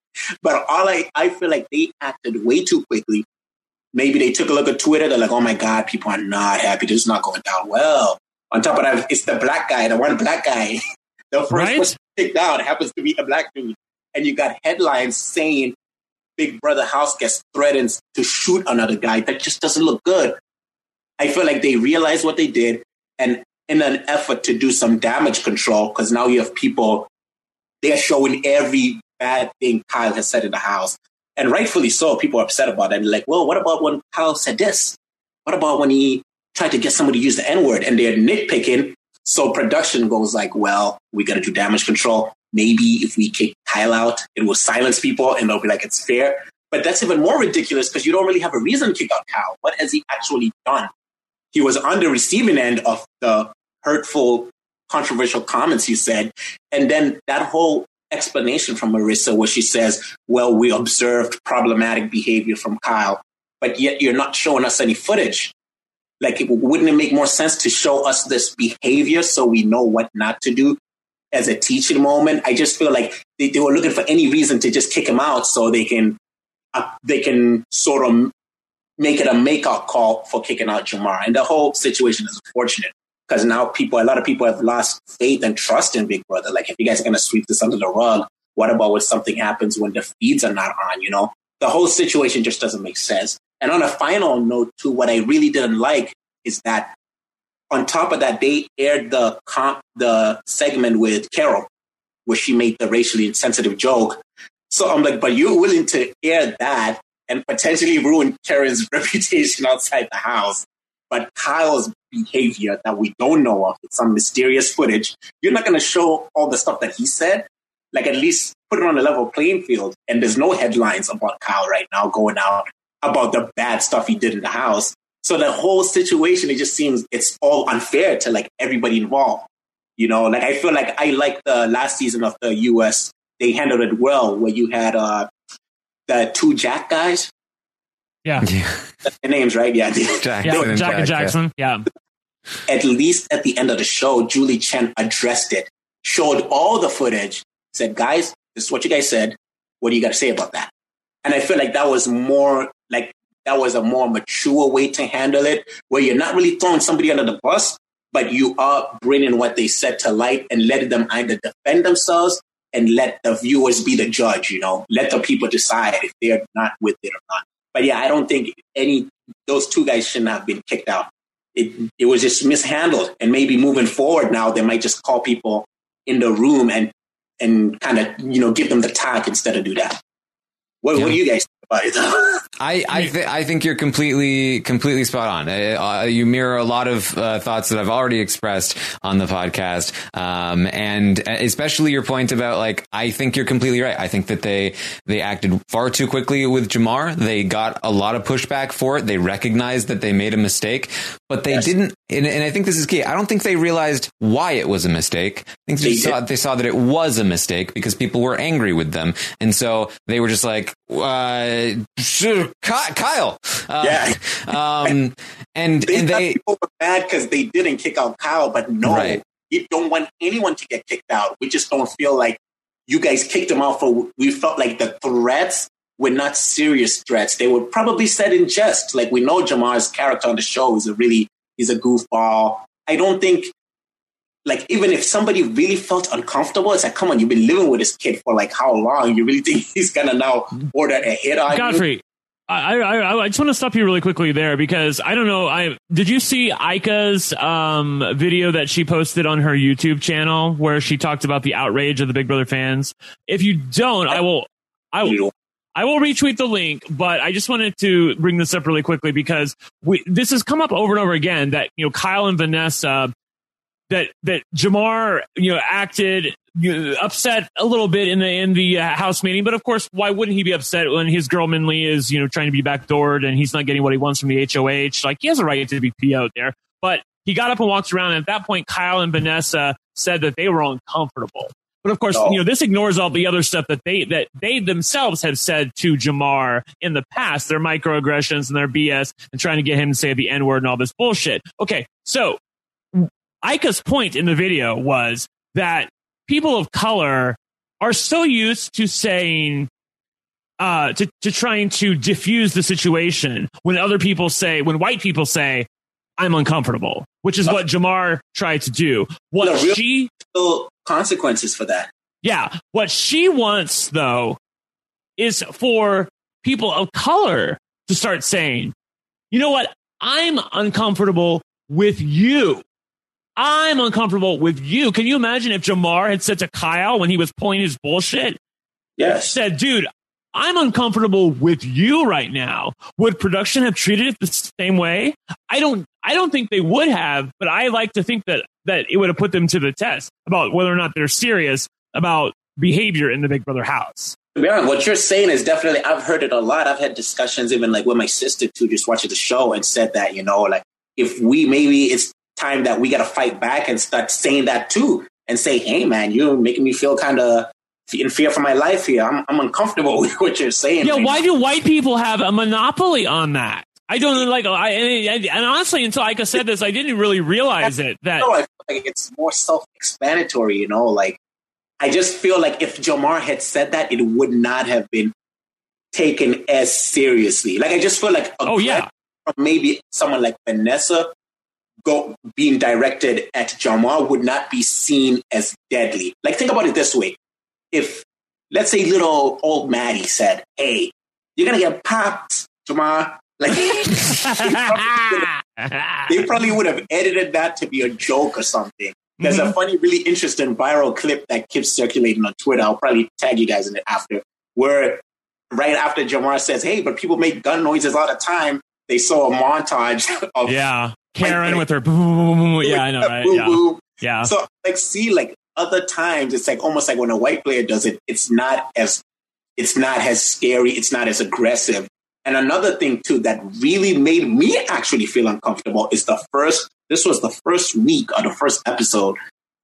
Speaker 4: But all I, I feel like they acted way too quickly. Maybe they took a look at Twitter. They're like, oh my God, people are not happy. This is not going down well. On top of that, it's the black guy, the one black guy. The first
Speaker 5: right?
Speaker 4: person kicked out happens to be a black dude. And you got headlines saying Big Brother House gets threatened to shoot another guy. That just doesn't look good. I feel like they realized what they did. And in an effort to do some damage control, because now you have people, they are showing every bad thing Kyle has said in the house. And rightfully so, people are upset about it. And like, well, what about when Kyle said this? What about when he tried to get somebody to use the N-word? And they're nitpicking. So production goes like, well, we got to do damage control. Maybe if we kick Kyle out, it will silence people and they'll be like, it's fair. But that's even more ridiculous because you don't really have a reason to kick out Kyle. What has he actually done? He was on the receiving end of the hurtful, controversial comments he said. And then that whole explanation from Marissa where she says, well, we observed problematic behavior from Kyle, but yet you're not showing us any footage. Like, wouldn't it make more sense to show us this behavior so we know what not to do as a teaching moment? I just feel like they, they were looking for any reason to just kick him out so they can uh, they can sort of make it a make-out call for kicking out Jamar. And the whole situation is unfortunate because now people, a lot of people have lost faith and trust in Big Brother. Like, if you guys are going to sweep this under the rug, what about when something happens when the feeds are not on, you know? The whole situation just doesn't make sense. And on a final note, too, what I really didn't like is that on top of that, they aired the comp, the segment with Carol, where she made the racially insensitive joke. So I'm like, but you're willing to air that and potentially ruin Karen's reputation outside the house. But Kyle's behavior that we don't know of, some mysterious footage, you're not going to show all the stuff that he said. Like, at least put it on a level playing field. And there's no headlines about Kyle right now going out about the bad stuff he did in the house. So the whole situation, it just seems it's all unfair to like everybody involved. You know, like I feel like I like the last season of the U S. They handled it well, where you had uh, the two Jack guys.
Speaker 5: Yeah.
Speaker 4: The names, right? Yeah.
Speaker 5: Jack, yeah, Jack, Jack and Jackson. Yeah.
Speaker 4: At least at the end of the show, Julie Chen addressed it, showed all the footage, said, guys, this is what you guys said. What do you got to say about that? And I feel like that was more like that was a more mature way to handle it, where you're not really throwing somebody under the bus, but you are bringing what they said to light and letting them either defend themselves and let the viewers be the judge, you know, let the people decide if they're not with it or not. But yeah, I don't think any, those two guys should not have been kicked out. It it was just mishandled. And maybe moving forward now, they might just call people in the room and, and kind of, you know, give them the tag instead of do that. What, yeah. what do you guys think about it?
Speaker 3: I I, th- I think you're completely completely spot on. Uh, you mirror a lot of uh, thoughts that I've already expressed on the podcast, um, and especially your point about like I think you're completely right. I think that they they acted far too quickly with Jamar. They got a lot of pushback for it. They recognized that they made a mistake, but they yes. didn't. And, and I think this is key. I don't think they realized why it was a mistake. I think they, they saw they saw that it was a mistake because people were angry with them, and so they were just like. Uh, Kyle. Uh,
Speaker 4: yeah.
Speaker 3: um, and
Speaker 4: they,
Speaker 3: and they
Speaker 4: people were mad because they didn't kick out Kyle, but no,
Speaker 3: right.
Speaker 4: we don't want anyone to get kicked out. We just don't feel like you guys kicked him out for, we felt like the threats were not serious threats. They were probably said in jest. Like, we know Jamar's character on the show is a really, he's a goofball. I don't think, like, even if somebody really felt uncomfortable, it's like, come on, you've been living with this kid for like how long? You really think he's gonna now order a hit on
Speaker 5: Godfrey,
Speaker 4: you?
Speaker 5: I, I I just want to stop you really quickly there because I don't know. I did you see Ika's um, video that she posted on her YouTube channel where she talked about the outrage of the Big Brother fans? If you don't, I will. I will. I will retweet the link, but I just wanted to bring this up really quickly because we, this has come up over and over again that, you know, Kyle and Vanessa, that that Jamar, you know, acted you know, upset a little bit in the in the uh, house meeting, but of course, why wouldn't he be upset when his girl Minlee is, you know, trying to be backdoored and he's not getting what he wants from the H O H? Like, he has a right to be P O'd there. But he got up and walked around, and at that point, Kyle and Vanessa said that they were uncomfortable. But of course, no. you know, this ignores all the other stuff that they that they themselves have said to Jamar in the past, their microaggressions and their B S, and trying to get him to say the N-word and all this bullshit. Okay, so Ika's point in the video was that people of color are so used to saying, uh, to, to trying to diffuse the situation when other people say, when white people say, I'm uncomfortable, which is what Jamar tried to do. What
Speaker 4: the real
Speaker 5: she
Speaker 4: consequences for that.
Speaker 5: Yeah. What she wants, though, is for people of color to start saying, you know what? I'm uncomfortable with you. I'm uncomfortable with you. Can you imagine if Jamar had said to Kyle when he was pulling his bullshit?
Speaker 4: Yes.
Speaker 5: Said, dude, I'm uncomfortable with you right now. Would production have treated it the same way? I don't I don't think they would have, but I like to think that that it would have put them to the test about whether or not they're serious about behavior in the Big Brother house.
Speaker 4: Yeah, what you're saying is definitely, I've heard it a lot. I've had discussions even like with my sister too, just watching the show, and said that, you know, like if we maybe it's time that we got to fight back and start saying that too, and say, hey man, you're making me feel kind of in fear for my life here. I'm, I'm uncomfortable with what you're saying.
Speaker 5: Yeah,
Speaker 4: right
Speaker 5: why
Speaker 4: now.
Speaker 5: do white people have a monopoly on that? I don't like. I and, and honestly, until Ika said this, I didn't really realize it. That
Speaker 4: no, I feel like it's more self-explanatory. You know, like I just feel like if Jamar had said that, it would not have been taken as seriously. Like I just feel like a
Speaker 5: oh yeah,
Speaker 4: from maybe someone like Vanessa go being directed at Jamar would not be seen as deadly. Like think about it this way: if let's say little old Maddie said, "Hey, you're gonna get popped, Jamar." Like they, probably they probably would have edited that to be a joke or something. There's mm-hmm. a funny, really interesting viral clip that keeps circulating on Twitter. I'll probably tag you guys in it after, where right after Jamar says, hey, but people make gun noises all the time, they saw a montage of
Speaker 5: yeah, Karen with her boom. Yeah, I know, right?
Speaker 4: Boom,
Speaker 5: yeah.
Speaker 4: boom.
Speaker 5: yeah.
Speaker 4: So like, see, like other times, it's like almost like when a white player does it, it's not as it's not as scary, it's not as aggressive. And another thing, too, that really made me actually feel uncomfortable is the first, this was the first week or the first episode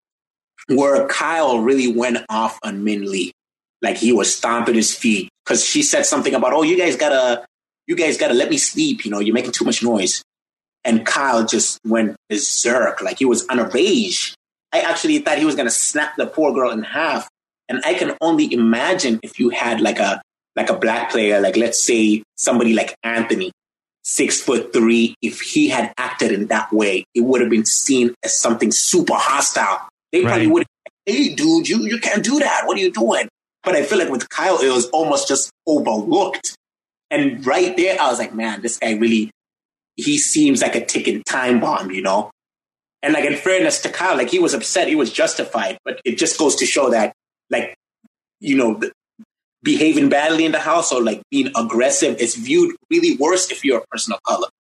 Speaker 4: where Kyle really went off on Min Lee. Like he was stomping his feet because she said something about, oh, you guys gotta, you guys gotta let me sleep. You know, you're making too much noise. And Kyle just went berserk. Like he was on a rage. I actually thought he was going to snap the poor girl in half. And I can only imagine if you had like a, like a black player, like let's say somebody like Anthony, six foot three, if he had acted in that way, it would have been seen as something super hostile. They
Speaker 5: right.
Speaker 4: probably would have, hey, dude, you, you can't do that. What are you doing? But I feel like with Kyle, it was almost just overlooked. And right there, I was like, man, this guy really, he seems like a ticking time bomb, you know? And like in fairness to Kyle, like he was upset, he was justified, but it just goes to show that, like, you know, the, behaving badly in the house or like being aggressive is viewed really worse if you're a person of color.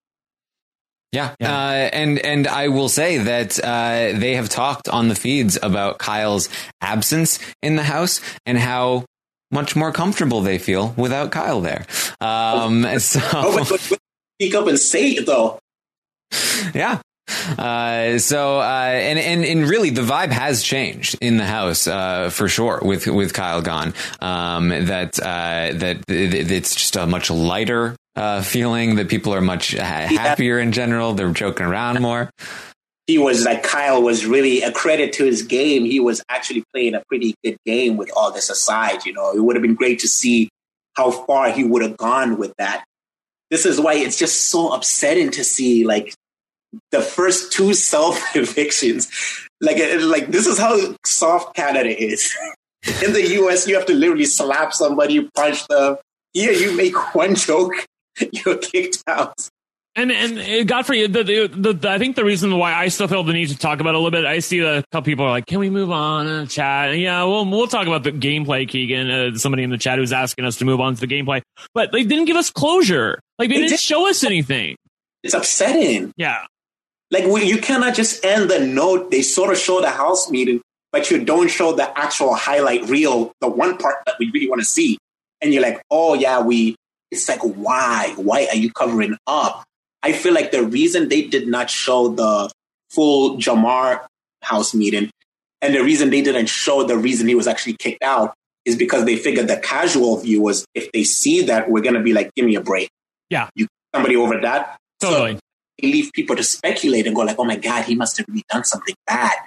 Speaker 3: Yeah. yeah. Uh, and and I will say that uh, they have talked on the feeds about Kyle's absence in the house and how much more comfortable they feel without Kyle there. Um, oh. So
Speaker 4: oh, but, but, but speak up and say it, though.
Speaker 3: Yeah. Uh, so, uh, and, and, and really the vibe has changed in the house, uh, for sure with, with Kyle gone. Um, that, uh, that it's just a much lighter, uh, feeling that people are much happier in general. They're joking around more.
Speaker 4: He was like, Kyle was really a credit to his game. He was actually playing a pretty good game with all this aside. You know, it would have been great to see how far he would have gone with that. This is why it's just so upsetting to see like, the first two self evictions, like like this is how soft Canada is. In the U S, you have to literally slap somebody, punch them. Here, you make one joke, you're kicked out.
Speaker 5: And and Godfrey, the, the, the, I think the reason why I still feel the need to talk about it a little bit, I see a couple people are like, "Can we move on in the chat?" And yeah, we'll we'll talk about the gameplay, Keegan. Uh, somebody in the chat who's asking us to move on to the gameplay, but they didn't give us closure. Like they, they didn't did. show us anything.
Speaker 4: It's upsetting.
Speaker 5: Yeah.
Speaker 4: Like, we, you cannot just end the note. They sort of show the house meeting, but you don't show the actual highlight reel, the one part that we really want to see. And you're like, oh, yeah, we, it's like, why? Why are you covering up? I feel like the reason they did not show the full Jamar house meeting and the reason they didn't show the reason he was actually kicked out is because they figured the casual viewers, if they see that, we're going to be like, give me a break.
Speaker 5: Yeah.
Speaker 4: You somebody over that.
Speaker 5: Totally.
Speaker 4: So, leave people to speculate and go like, oh my God, he must have really done something bad.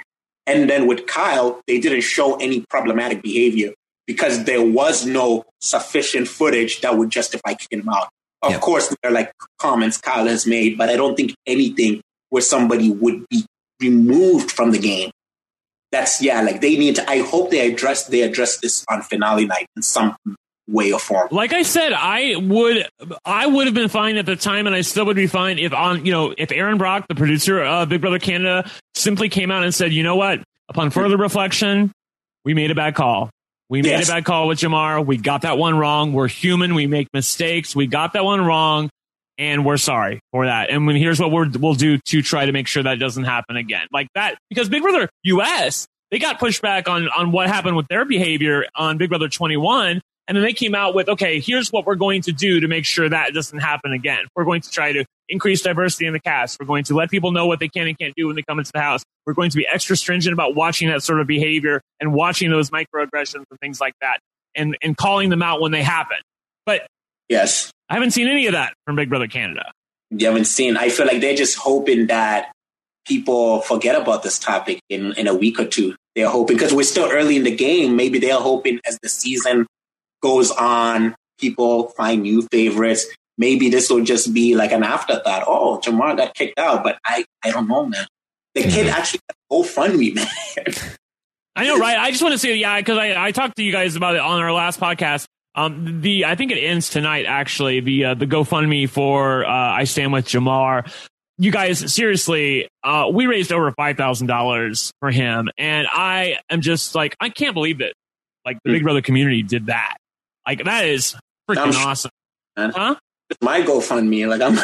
Speaker 4: And then with Kyle, they didn't show any problematic behavior because there was no sufficient footage that would justify kicking him out. Of yep. course, there are like comments Kyle has made, but I don't think anything where somebody would be removed from the game. That's, yeah, like they need to, I hope they address, they address this on finale night in some way or form.
Speaker 5: Like I said, I would, I would have been fine at the time, and I still would be fine if on, you know, if Aaron Brock, the producer of Big Brother Canada, simply came out and said, you know what, upon further reflection, we made a bad call. We made yes. a bad call with Jamar. We got that one wrong. We're human. We make mistakes. We got that one wrong, and we're sorry for that. And when here's what we're, we'll do to try to make sure that doesn't happen again. Like that, because Big Brother U S, they got pushed back on, on what happened with their behavior on Big Brother twenty-one. And then they came out with, okay, here's what we're going to do to make sure that doesn't happen again. We're going to try to increase diversity in the cast. We're going to let people know what they can and can't do when they come into the house. We're going to be extra stringent about watching that sort of behavior and watching those microaggressions and things like that, and, and calling them out when they happen. But
Speaker 4: yes,
Speaker 5: I haven't seen any of that from Big Brother Canada.
Speaker 4: You haven't seen. I feel like they're just hoping that people forget about this topic in, in a week or two. They're hoping, because we're still early in the game, maybe they're hoping as the season goes on, people find new favorites. Maybe this will just be like an afterthought. Oh, Jamar got kicked out, but I, I don't know, man. The kid actually got GoFundMe, man.
Speaker 5: I know, right? I just want to say, yeah, because I, I talked to you guys about it on our last podcast. Um, the I think it ends tonight, actually, the uh, the GoFundMe for uh, I Stand With Jamar. You guys, seriously, uh, we raised over five thousand dollars for him. And I am just like, I can't believe it. Like, the Big Brother community did that. Like, that is freaking sure, awesome.
Speaker 4: Man.
Speaker 5: Huh?
Speaker 4: It's my GoFundMe. Like, I'm.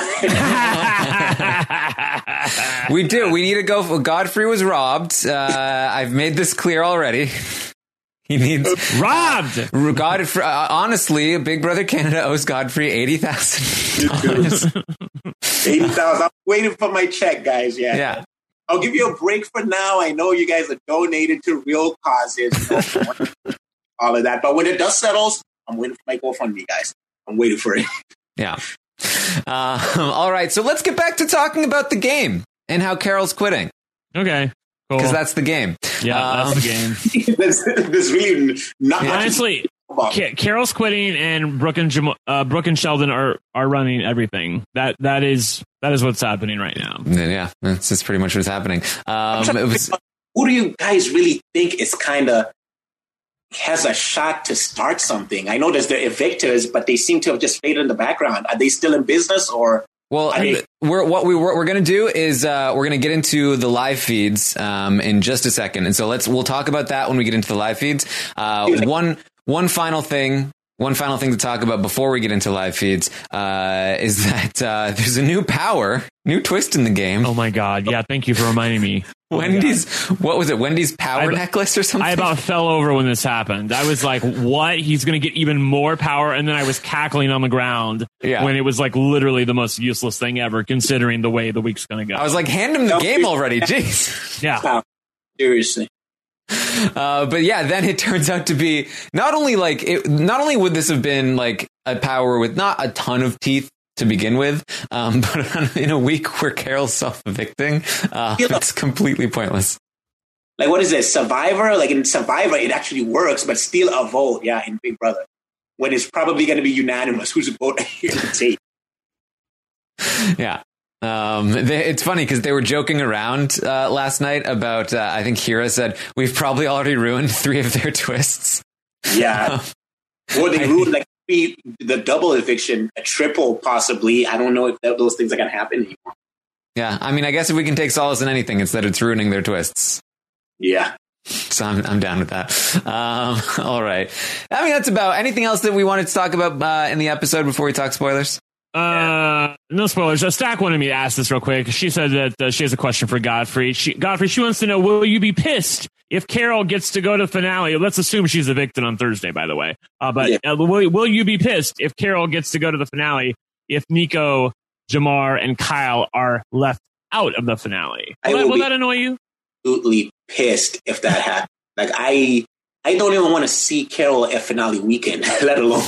Speaker 3: We do. We need to go. Godfrey was robbed. Uh, I've made this clear already. He needs
Speaker 5: robbed.
Speaker 3: Godfrey. Uh, honestly, Big Brother Canada owes Godfrey eighty thousand dollars.
Speaker 4: Eighty thousand. I'm waiting for my check, guys. Yeah.
Speaker 3: Yeah.
Speaker 4: I'll give you a break for now. I know you guys are donated to real causes, all of that. But when it dust settles, I'm waiting for my GoFundMe, guys. I'm waiting for it.
Speaker 3: Yeah. Uh, all right. So let's get back to talking about the game and how Carol's quitting.
Speaker 5: Okay. Cool.
Speaker 3: Because that's the game.
Speaker 5: Yeah,
Speaker 3: um,
Speaker 5: that's the game.
Speaker 4: there's, there's really not
Speaker 5: honestly. Ca- Carol's quitting, and Brooke and Jam- uh, Brooke and Sheldon are, are running everything. That that is that is what's happening right now.
Speaker 3: Yeah, that's, that's pretty much what's happening. Um, it was.
Speaker 4: Who do you guys really think is kind of has a shot to start something? I know there's the evictors, but they seem to have just faded in the background. Are they still in business, or?
Speaker 3: Well, they- we're, what we what we're going to do is uh, we're going to get into the live feeds um, in just a second, and so let's we'll talk about that when we get into the live feeds. Uh, one one final thing. One final thing to talk about before we get into live feeds uh, is that uh, there's a new power, new twist in the game.
Speaker 5: Oh my God! Yeah, thank you for reminding me.
Speaker 3: Oh Wendy's, what was it? Wendy's power
Speaker 5: I,
Speaker 3: necklace or something?
Speaker 5: I about fell over when this happened. I was like, "What? He's going to get even more power!" And then I was cackling on the ground
Speaker 3: yeah.
Speaker 5: when it was like literally the most useless thing ever, considering the way the week's going to go.
Speaker 3: I was like, "Hand him the game already!" Jeez.
Speaker 5: Yeah.
Speaker 4: Seriously.
Speaker 3: Uh, but yeah, then it turns out to be not only like it, not only would this have been like a power with not a ton of teeth to begin with, um, but in a week where Carol's self-evicting, uh, it's completely pointless.
Speaker 4: Like, what is it? Survivor? Like in Survivor, it actually works, but still a vote. Yeah, in Big Brother, when it's probably going to be unanimous who's vote here to take.
Speaker 3: Yeah. Um, they, it's funny because they were joking around uh, last night about, uh, I think Hira said, we've probably already ruined three of their twists.
Speaker 4: Yeah. Or they ruined like three, the double eviction, a triple possibly. I don't know if that, those things are going to happen anymore.
Speaker 3: Yeah. I mean, I guess if we can take solace in anything, it's that it's ruining their twists.
Speaker 4: Yeah.
Speaker 3: So I'm, I'm down with that. Um, all right. I mean, that's about anything else that we wanted to talk about uh, in the episode before we talk spoilers.
Speaker 5: Uh, no spoilers. Uh, Stack wanted me to ask this real quick. She said that uh, she has a question for Godfrey. She, Godfrey, she wants to know, will you be pissed if Carol gets to go to finale? Let's assume she's evicted on Thursday, by the way. Uh, but yeah. uh, will, will you be pissed if Carol gets to go to the finale if Nico, Jamar, and Kyle are left out of the finale? Will,
Speaker 4: I will,
Speaker 5: that, will that annoy you?
Speaker 4: Absolutely pissed if that happens. Like, I I don't even want to see Carol at finale weekend, let alone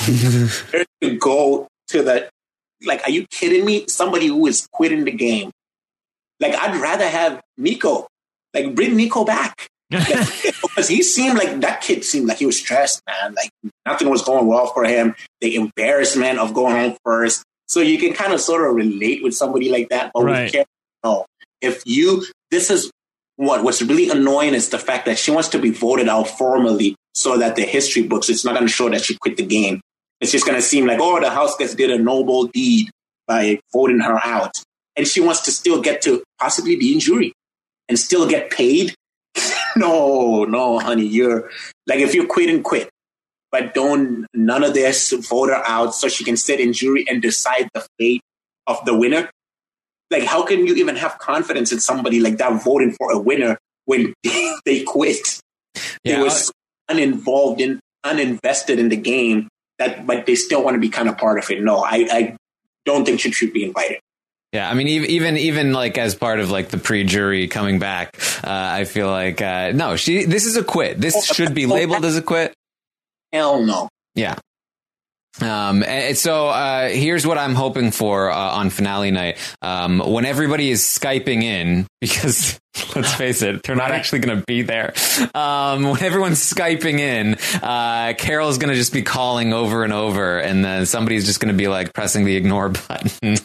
Speaker 4: go to the... Like, are you kidding me? Somebody who is quitting the game. Like, I'd rather have Nico. Like, bring Nico back. Because he seemed like that kid seemed like he was stressed, man. Like nothing was going well for him. The embarrassment of going home first. So you can kind of sort of relate with somebody like that. But
Speaker 5: right.
Speaker 4: with Carol, no. If you, this is what what's really annoying is the fact that she wants to be voted out formally so that the history books, it's not going to show that she quit the game. It's just going to seem like, oh, the house guest did a noble deed by voting her out. And she wants to still get to possibly be in jury and still get paid. No, no, honey, you're like, if you quit and quit, but don't, none of this, vote her out so she can sit in jury and decide the fate of the winner. Like, how can you even have confidence in somebody like that voting for a winner when they quit? Yeah, they were so uninvolved in, uninvested in the game that, but they still want to be kind of part of it. No, I, I don't think she should be invited.
Speaker 3: Yeah, I mean, even even like as part of like the pre-jury coming back, uh, I feel like uh, no, she. This is a quit. This should be labeled as a quit.
Speaker 4: Hell no.
Speaker 3: Yeah. Um, and so uh, here's what I'm hoping for uh, on finale night. Um, when everybody is Skyping in, because let's face it, they're not actually going to be there. Um, when everyone's Skyping in, uh, Carol's going to just be calling over and over, and then somebody's just going to be like pressing the ignore button.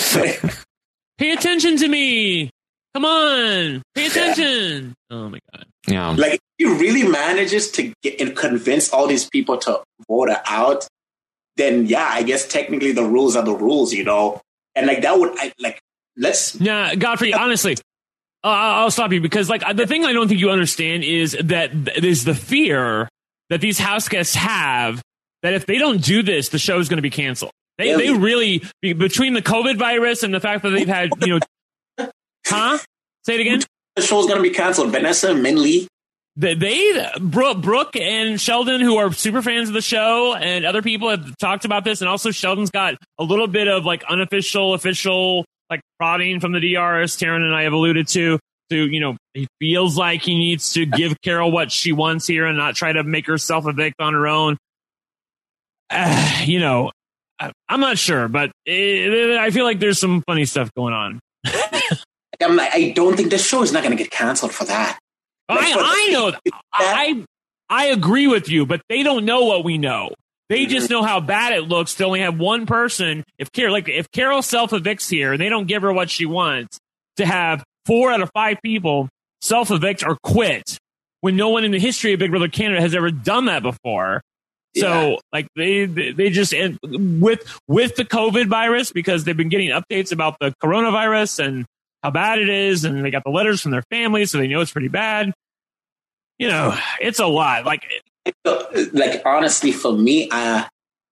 Speaker 5: Pay attention to me. Come on. Pay attention. Yeah. Oh my God.
Speaker 3: Yeah.
Speaker 4: Like, if he really manages to get and convince all these people to vote her out, then yeah, I guess technically the rules are the rules, you know? And like that would, I, like, let's.
Speaker 5: Nah, Godfrey, honestly, uh, I'll stop you because like the thing I don't think you understand is that there's the fear that these house guests have that if they don't do this, the show is going to be canceled. They really? they really, between the COVID virus and the fact that they've had, you know, huh? Say it again.
Speaker 4: The show's going to be canceled. Vanessa and Min Lee.
Speaker 5: They, they Brooke, Brooke and Sheldon, who are super fans of the show, and other people have talked about this. And also, Sheldon's got a little bit of like unofficial, official, like prodding from the D R, as Taryn and I have alluded to. To you know, he feels like he needs to give Carol what she wants here and not try to make herself evict on her own. Uh, you know. I'm not sure, but it, I feel like there's some funny stuff going on.
Speaker 4: I'm like, I don't think this show is not going to get canceled for that.
Speaker 5: Like, I, I know. That. I I agree with you, but they don't know what we know. They mm-hmm. just know how bad it looks to only have one person. If Carol, like if Carol self evicts here and they don't give her what she wants, to have four out of five people self evict or quit when no one in the history of Big Brother Canada has ever done that before. So, yeah. like, they they just, and with with the COVID virus, because they've been getting updates about the coronavirus and how bad it is, and they got the letters from their families, so they know it's pretty bad. You know, it's a lot. Like,
Speaker 4: like honestly, for me, uh,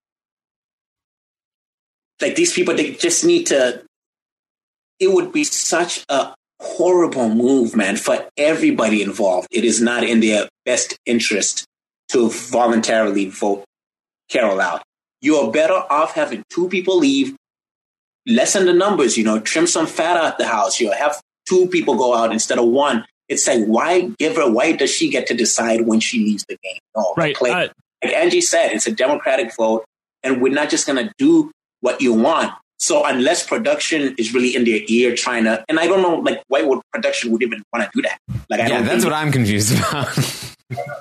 Speaker 4: like, these people, they just need to, it would be such a horrible move, man, for everybody involved. It is not in their best interest to voluntarily vote Carol out. You're better off having two people leave, lessen the numbers, you know, trim some fat out the house. You know, have two people go out instead of one. It's like, why give her, why does she get to decide when she leaves the game? No,
Speaker 5: right.
Speaker 4: Like, uh, like Angie said, it's a democratic vote, and we're not just going to do what you want. So unless production is really in their ear trying to, and I don't know, like, why would production would even want to do that? Like, I
Speaker 3: yeah,
Speaker 4: don't
Speaker 3: that's
Speaker 4: think
Speaker 3: what I'm confused about.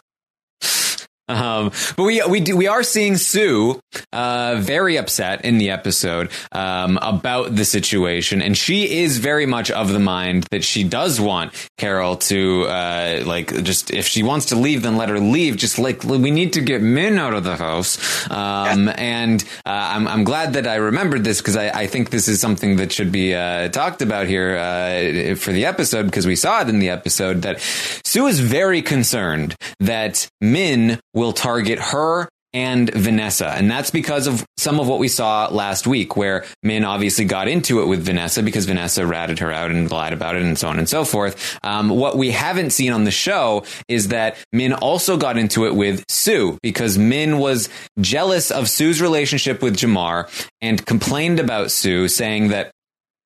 Speaker 3: Um, but we we do, we are seeing Sue uh, very upset in the episode um, about the situation, and she is very much of the mind that she does want Carol to uh, like just if she wants to leave, then let her leave. Just like we need to get Min out of the house, um, yeah. and uh, I'm I'm glad that I remembered this because I, I think this is something that should be uh, talked about here uh, for the episode because we saw it in the episode that Sue is very concerned that Min will target her and Vanessa. And that's because of some of what we saw last week, where Min obviously got into it with Vanessa because Vanessa ratted her out and lied about it and so on and so forth. Um, what we haven't seen on the show is that Min also got into it with Sue because Min was jealous of Sue's relationship with Jamar and complained about Sue, saying that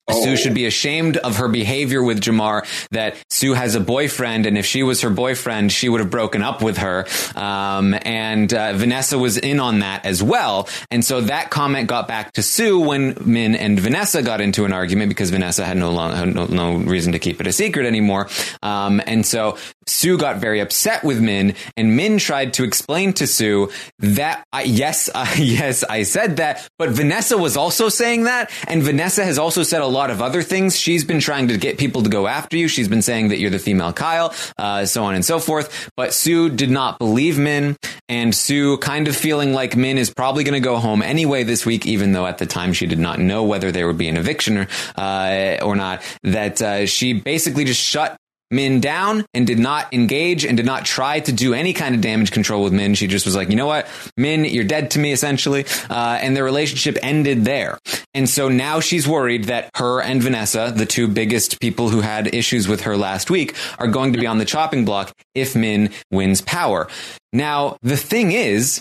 Speaker 4: Oh.
Speaker 3: Sue should be ashamed of her behavior with Jamar, that Sue has a boyfriend, and if she was her boyfriend, she would have broken up with her. Um, and uh, Vanessa was in on that as well. And so that comment got back to Sue when Min and Vanessa got into an argument, because Vanessa had no, long, no, no reason to keep it a secret anymore. Um, and so Sue got very upset with Min, and Min tried to explain to Sue that, I, yes, uh, yes, I said that, but Vanessa was also saying that, and Vanessa has also said a lot of other things. She's been trying to get people to go after you. She's been saying that you're the female Kyle, uh, so on and so forth. But Sue did not believe Min, and Sue kind of feeling like Min is probably going to go home anyway this week, even though at the time she did not know whether there would be an eviction or, uh, or not, that uh, she basically just shut Min down and did not engage and did not try to do any kind of damage control with Min. She just was like, you know what, Min, you're dead to me, essentially. Uh, and their relationship ended there. And so now she's worried that her and Vanessa, the two biggest people who had issues with her last week, are going to be on the chopping block if Min wins power. Now, the thing is,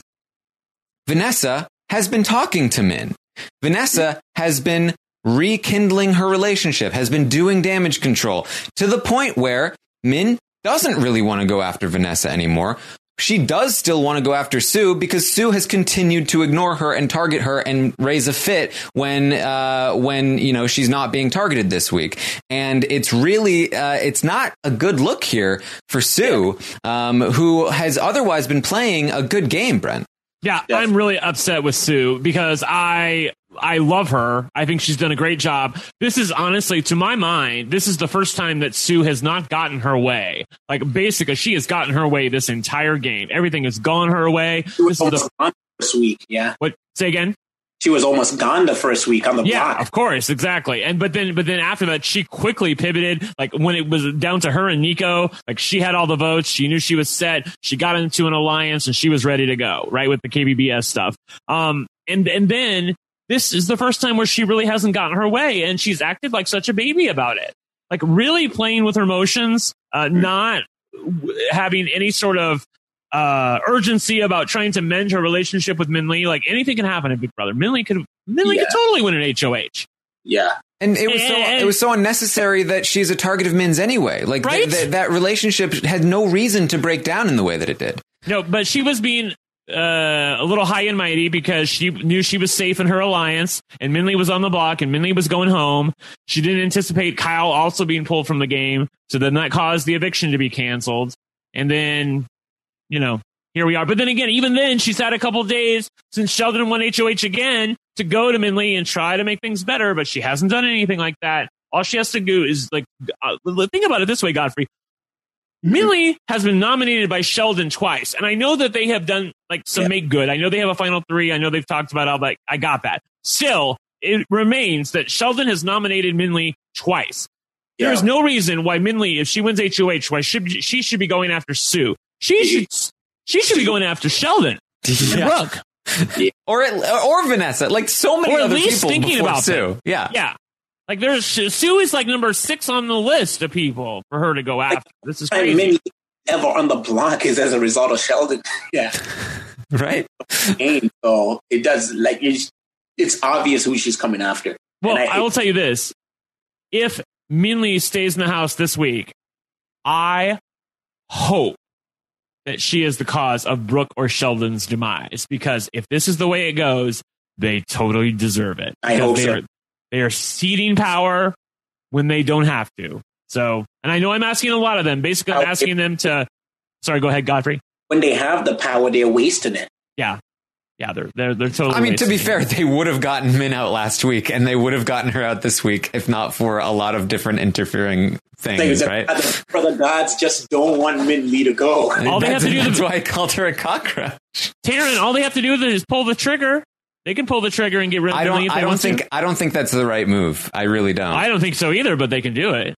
Speaker 3: Vanessa has been talking to Min. Vanessa has been rekindling her relationship, has been doing damage control to the point where Min doesn't really want to go after Vanessa anymore. She does still want to go after Sue, because Sue has continued to ignore her and target her and raise a fit when, uh, when, you know, she's not being targeted this week. And it's really, uh, it's not a good look here for Sue, um, who has otherwise been playing a good game, Brent.
Speaker 5: Yeah, I'm really upset with Sue because I I love her. I think she's done a great job. This is honestly, to my mind, this is the first time that Sue has not gotten her way. Like, basically, she has gotten her way this entire game. Everything has gone her way.
Speaker 4: She was
Speaker 5: this
Speaker 4: almost
Speaker 5: is the
Speaker 4: gone the first week, yeah.
Speaker 5: What? Say again?
Speaker 4: She was almost gone the first week on the
Speaker 5: yeah,
Speaker 4: block.
Speaker 5: Of course, exactly. And but then but then after that, she quickly pivoted. Like when it was down to her and Nico, like she had all the votes. She knew she was set. She got into an alliance and she was ready to go, right, with the K B B S stuff. Um, and and then this is the first time where she really hasn't gotten her way, and she's acted like such a baby about it. Like really playing with her emotions, uh, not w- having any sort of Uh, urgency about trying to mend her relationship with Min Lee. Like anything can happen in Big Brother. Min Lee could Min Lee
Speaker 4: Yeah.
Speaker 5: could totally win an H O H.
Speaker 4: Yeah.
Speaker 3: And it was so
Speaker 5: And-
Speaker 3: it was so unnecessary that she's a target of Min's anyway. Like th-
Speaker 5: Right?
Speaker 3: th- that relationship had no reason to break down in the way that it did.
Speaker 5: No, but she was being uh, a little high and mighty because she knew she was safe in her alliance, and Min Lee was on the block, and Min Lee was going home. She didn't anticipate Kyle also being pulled from the game, so then that caused the eviction to be canceled. And then, you know, here we are. But then again, even then, she's had a couple of days since Sheldon won H O H again to go to Min Lee and try to make things better, but she hasn't done anything like that. All she has to do is, like, uh, think about it this way, Godfrey. Min Lee has been nominated by Sheldon twice, and I know that they have done like some
Speaker 4: Yeah.
Speaker 5: make good. I know they have a final three. I know they've talked about all that. I got that. Still, it remains that Sheldon has nominated Min Lee twice.
Speaker 4: Yeah.
Speaker 5: There is no reason why Min Lee, if she wins H O H, why should she should be going after Sue? She should she should be going after Sheldon.
Speaker 3: Yeah.
Speaker 5: Brooke.
Speaker 3: Or or Vanessa, like so many
Speaker 5: Or at
Speaker 3: other
Speaker 5: least
Speaker 3: people
Speaker 5: thinking
Speaker 3: before
Speaker 5: about
Speaker 3: Sue.
Speaker 5: them.
Speaker 3: Yeah.
Speaker 5: Yeah. Like there's Sue is like number six on the list of people for her to go after. This is
Speaker 4: I
Speaker 5: crazy.
Speaker 4: mean, ever on the block is as a result of Sheldon. Yeah.
Speaker 3: Right.
Speaker 4: And so it does, like, it's, it's obvious who she's coming after.
Speaker 5: Well,
Speaker 4: And
Speaker 5: I, will tell you this. If Min Lee stays in the house this week, I hope that she is the cause of Brooke or Sheldon's demise. Because if this is the way it goes, they totally deserve it.
Speaker 4: I
Speaker 5: Because
Speaker 4: hope
Speaker 5: they
Speaker 4: so.
Speaker 5: Are, they are ceding power when they don't have to. So, and I know I'm asking a lot of them. Basically, I'm
Speaker 4: Okay.
Speaker 5: asking them to... Sorry, go ahead, Godfrey.
Speaker 4: When they have the power, they're wasting it.
Speaker 5: Yeah. Yeah, they're, they're, they're totally...
Speaker 3: I mean, to be
Speaker 5: wasting
Speaker 3: fair,
Speaker 5: it.
Speaker 3: they would have gotten Min out last week, and they would have gotten her out this week if not for a lot of different interfering things,
Speaker 4: Things that
Speaker 3: right?
Speaker 4: the brother gods just don't want Min Lee to go.
Speaker 5: All they have
Speaker 3: that's
Speaker 5: to do is-
Speaker 3: that's why I called her a cockroach.
Speaker 5: Taryn, all they have to do is pull the trigger. They can pull the trigger and get rid of
Speaker 3: I
Speaker 5: Min Lee
Speaker 3: don't.
Speaker 5: if
Speaker 3: I
Speaker 5: they
Speaker 3: don't
Speaker 5: want to.
Speaker 3: think. I don't think that's the right move. I really don't.
Speaker 5: I don't think so either, but they can do it.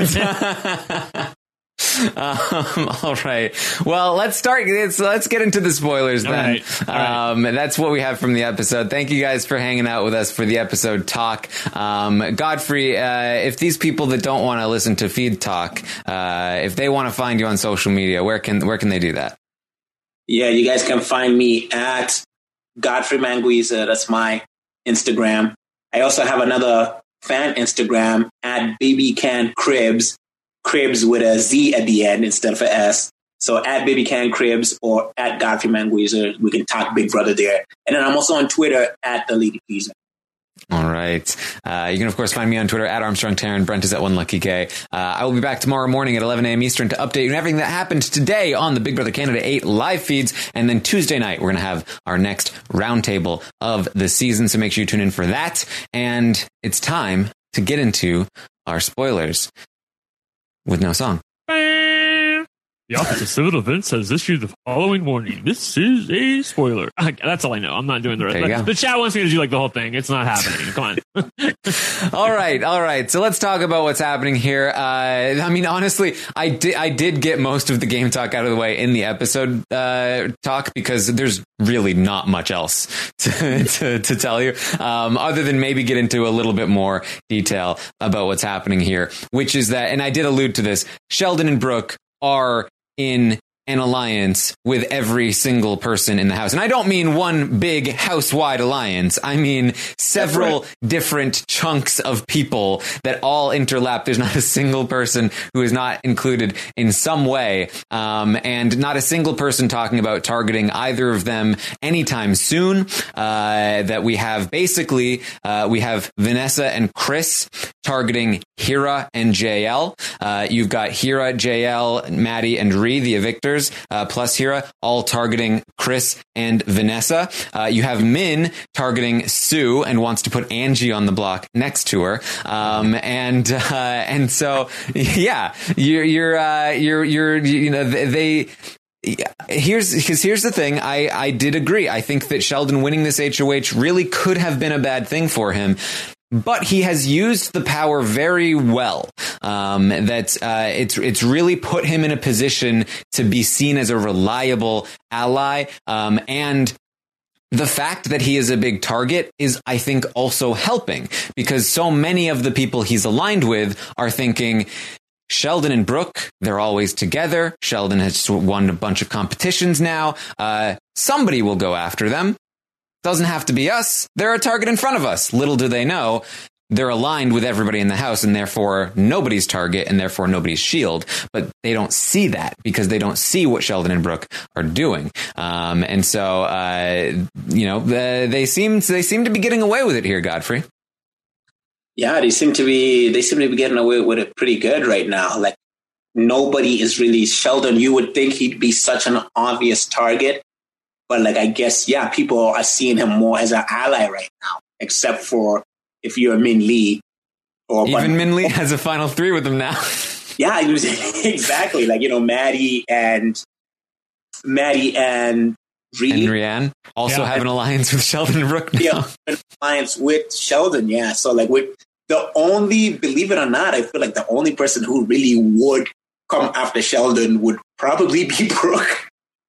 Speaker 3: um, all right. Well, let's start. Let's, let's get into the spoilers
Speaker 5: All
Speaker 3: then.
Speaker 5: right. All right.
Speaker 3: Um, that's what we have from the episode. Thank you guys for hanging out with us for the episode talk. Um, Godfrey, uh, if these people that don't want to listen to feed talk, uh, if they want to find you on social media, where can where can they do that?
Speaker 4: Yeah, you guys can find me at Godfrey Manguiza. That's my Instagram. I also have another fan Instagram at Baby Can Cribs, Cribs with a Z at the end instead of an S. So at Baby Can Cribs or at Godfrey Manguizer, we can talk Big Brother there. And then I'm also on Twitter at The Lady Pleaser.
Speaker 3: All right. Uh, you can, of course, find me on Twitter at Armstrong Taran. Brent is at One Lucky K. Uh, I will be back tomorrow morning at eleven a.m. Eastern to update you on everything that happened today on the Big Brother Canada eight live feeds. And then Tuesday night, we're going to have our next roundtable of the season. So make sure you tune in for that. And it's time to get into our spoilers with no song.
Speaker 5: The Office of Civil Defense has issued the following warning. This is a spoiler. That's all I know. I'm not doing the rest. The chat wants me to do like the whole thing. It's not happening. Come
Speaker 3: on. all right. All right. So let's talk about what's happening here. Uh, I mean, honestly, I did, I did get most of the game talk out of the way in the episode uh, talk because there's really not much else to, to, to tell you um, other than maybe get into a little bit more detail about what's happening here, which is that, and I did allude to this, Sheldon and Brooke are in an alliance with every single person in the house. And I don't mean one big house-wide alliance. I mean several right. different chunks of people that all interlap. There's not a single person who is not included in some way. Um, and not a single person talking about targeting either of them anytime soon. Uh, that we have basically, uh, we have Vanessa and Chris targeting Hira and J L. Uh, you've got Hira, J L, Maddie, and Ree, the evictors, uh, plus Hira, all targeting Chris and Vanessa. Uh, you have Min targeting Sue and wants to put Angie on the block next to her. Um, and, uh, and so, yeah, you're, you're, uh, you're, you're, you know, they, Here's because here's the thing. I, I did agree. I think that Sheldon winning this H O H really could have been a bad thing for him. But he has used the power very well. Um, that uh, it's it's really put him in a position to be seen as a reliable ally. Um, and the fact that he is a big target is, I think, also helping because so many of the people he's aligned with are thinking, Sheldon and Brooke, they're always together. Sheldon has won a bunch of competitions now. Uh, somebody will go after them. Doesn't have to be us. They're a target in front of us. Little do they know, they're aligned with everybody in the house and therefore nobody's target and therefore nobody's shield. But they don't see that because they don't see what Sheldon and Brooke are doing. Um, and so, uh, you know, uh, they seem they seem to be getting away with it here, Godfrey.
Speaker 4: Yeah, they seem to be they seem to be getting away with it pretty good right now. Like nobody is really Sheldon. You would think he'd be such an obvious target. But like, I guess, yeah, people are seeing him more as an ally right now, except for if you're Min Lee. Or
Speaker 3: Even but, Min Lee has a final three with him now.
Speaker 4: Yeah, exactly. Like, you know, Maddie and Maddie and Ree.
Speaker 3: And Rianne also yeah. have an alliance with Sheldon and Brooke now.
Speaker 4: Yeah, an alliance with Sheldon, yeah. So like with the only, believe it or not, I feel like the only person who really would come after Sheldon would probably be Brooke.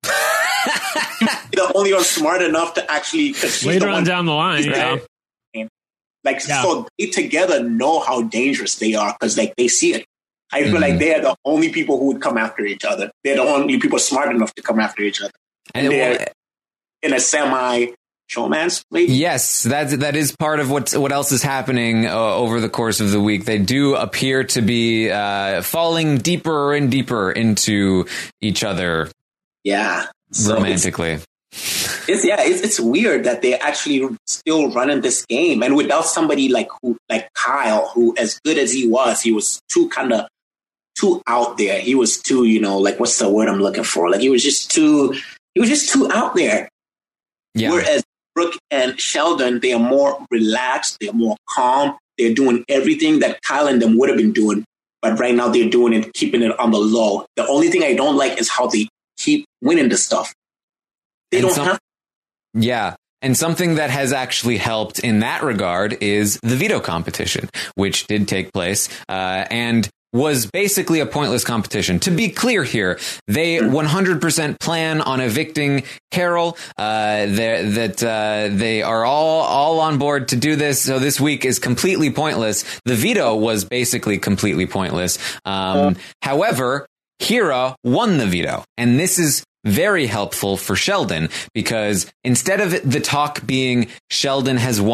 Speaker 4: The only one smart enough to actually
Speaker 5: later on down the line, yeah.
Speaker 4: Like yeah. so, they together know how dangerous they are because like they see it. I feel mm-hmm. like they are the only people who would come after each other. They're the only people smart enough to come after each other, and, and they're it, in a semi showman's league.
Speaker 3: Yes, that that is part of what what else is happening uh, over the course of the week. They do appear to be uh, falling deeper and deeper into each other.
Speaker 4: Yeah,
Speaker 3: so romantically.
Speaker 4: It's, It's yeah, it's, it's weird that they're actually still running this game, and without somebody like who, like Kyle, who as good as he was, he was too kind of too out there. He was too, you know, like what's the word I'm looking for? Like he was just too, he was just too out there. Yeah. Whereas Brooke and Sheldon, they are more relaxed, they're more calm, they're doing everything that Kyle and them would have been doing, but right now they're doing it, keeping it on the low. The only thing I don't like is how they keep winning the stuff. They and don't some, have.
Speaker 3: Yeah. And something that has actually helped in that regard is the veto competition, which did take place uh, and was basically a pointless competition. To be clear here, they one hundred percent plan on evicting Carol. Uh, that uh, they are all all on board to do this. So this week is completely pointless. The veto was basically completely pointless. Um, however, Hira won the veto, and this is very helpful for Sheldon because instead of the talk being Sheldon has won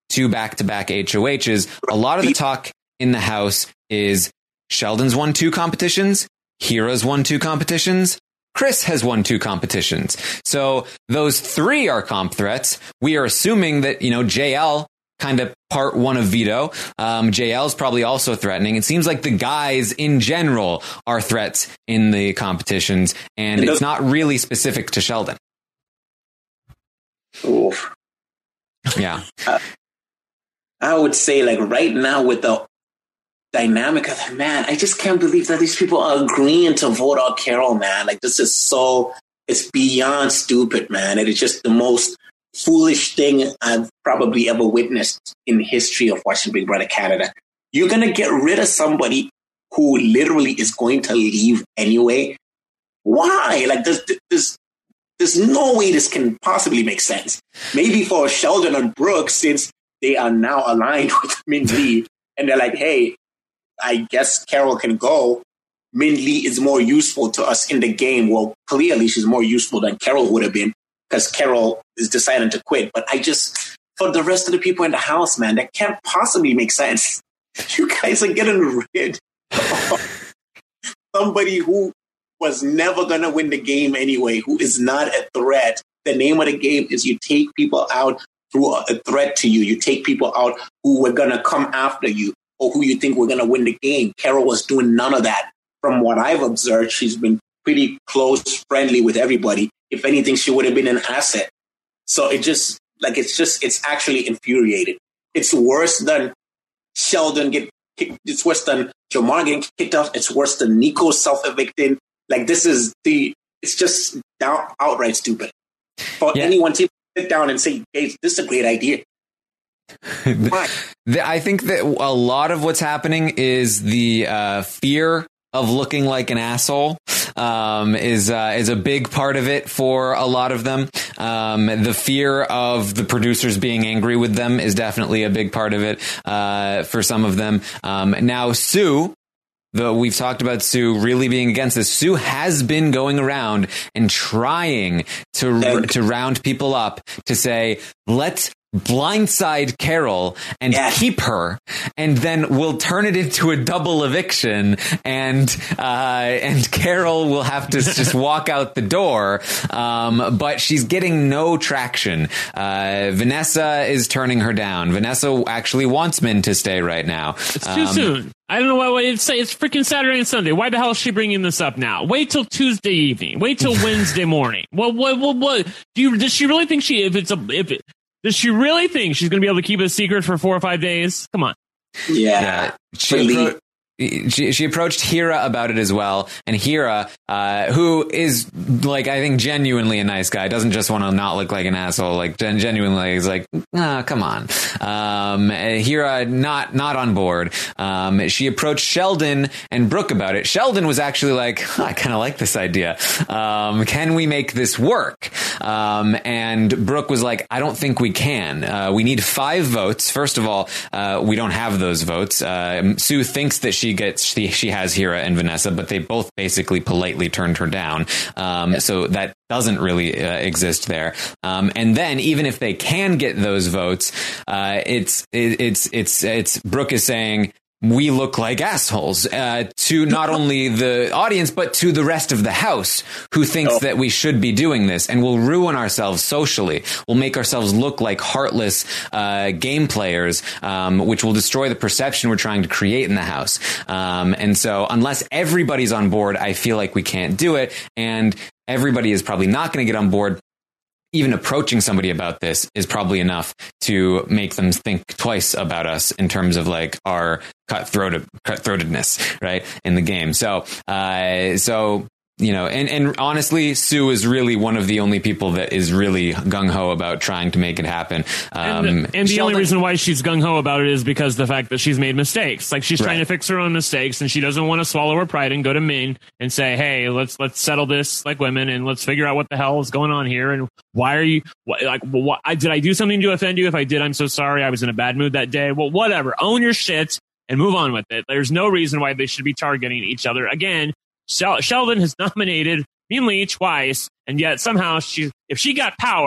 Speaker 3: two back-to-back H O Hs. A lot of the talk in the house is Sheldon's won two competitions, Hira's won two competitions, Chris has won two competitions. So those three are comp threats. We are assuming that, you know, J L kind of part one of veto. Um, J L's probably also threatening. It seems like the guys in general are threats in the competitions, and it's not really specific to Sheldon.
Speaker 4: Oof.
Speaker 3: Yeah.
Speaker 4: Uh, I would say, like, right now with the dynamic of that, man, I just can't believe that these people are agreeing to vote out Carol, man. Like, this is so, it's beyond stupid, man. It is just the most foolish thing I've probably ever witnessed in the history of watching Big Brother Canada. You're going to get rid of somebody who literally is going to leave anyway. Why? Like, there's, there's, there's no way this can possibly make sense. Maybe for Sheldon and Brooke, since they are now aligned with Min Lee, and they're like, hey, I guess Carol can go. Min Lee is more useful to us in the game. Well, clearly she's more useful than Carol would have been because Carol is deciding to quit. But I just, for the rest of the people in the house, man, that can't possibly make sense. You guys are getting rid of somebody who was never going to win the game anyway, who is not a threat. The name of the game is you take people out through a threat to you. You take people out who were going to come after you, or who you think were going to win the game. Carol was doing none of that. From what I've observed, she's been pretty close, friendly with everybody. If anything, she would have been an asset. So it just, like, it's just, it's actually infuriating. It's worse than Sheldon get kicked. It's worse than Jamar getting kicked off. It's worse than Nico self-evicting. Like, this is the, it's just down, outright stupid. For yeah. anyone to sit down and say, hey, this is a great idea.
Speaker 3: I think that a lot of what's happening is the uh, fear of looking like an asshole um, is uh, is a big part of it for a lot of them. Um, the fear of the producers being angry with them is definitely a big part of it uh, for some of them. Um, now, Sue, though we've talked about Sue really being against this, Sue has been going around and trying to to round people up to say, let's blindside Carol and yeah. keep her, and then we'll turn it into a double eviction, and uh, and Carol will have to just walk out the door. Um, but she's getting no traction. Uh, Vanessa is turning her down. Vanessa actually wants Min to stay right now.
Speaker 5: It's too um, soon. I don't know why. It's say it's freaking Saturday and Sunday. Why the hell is she bringing this up now? Wait till Tuesday evening. Wait till Wednesday morning. What? What? What? What? Do you? Does she really think she? If it's a if it. Does she really think she's going to be able to keep it a secret for four or five days? Come on.
Speaker 4: Yeah.
Speaker 3: yeah. She, appro- she, she approached Hira about it as well. And Hira, uh, who is, like, I think genuinely a nice guy, doesn't just want to not look like an asshole, like gen- genuinely is like, ah, come on. Um, Hira, not, not on board. Um, she approached Sheldon and Brooke about it. Sheldon was actually like, huh, I kind of like this idea. Um, can we make this work? Um, and Brooke was like, I don't think we can. Uh, we need five votes. First of all, uh, we don't have those votes. Uh, Sue thinks that she gets, she, she has Hira and Vanessa, but they both basically politely turned her down. Um, so that doesn't really uh, exist there. Um, and then even if they can get those votes, uh, it's, it, it's, it's, it's Brooke is saying, we look like assholes uh, to not only the audience, but to the rest of the house who thinks oh. that we should be doing this, and we'll ruin ourselves socially. We'll make ourselves look like heartless uh, game players, um, which will destroy the perception we're trying to create in the house. Um, and so unless everybody's on board, I feel like we can't do it. And everybody is probably not going to get on board. Even approaching somebody about this is probably enough to make them think twice about us in terms of like our cutthroat cutthroatedness, right, in the game. So, uh, so you know, and, and honestly, Sue is really one of the only people that is really gung ho about trying to make it happen. Um,
Speaker 5: and the, and the only reason why she's gung ho about it is because the fact that she's made mistakes. Like she's right. trying to fix her own mistakes, and she doesn't want to swallow her pride and go to Min and say, "Hey, let's let's settle this like women, and let's figure out what the hell is going on here, and why are you what, like? What, I, did I do something to offend you? If I did, I'm so sorry. I was in a bad mood that day. Well, whatever. Own your shit and move on with it. There's no reason why they should be targeting each other again." Sheldon has nominated Min Lee twice, and yet somehow she, if she got power,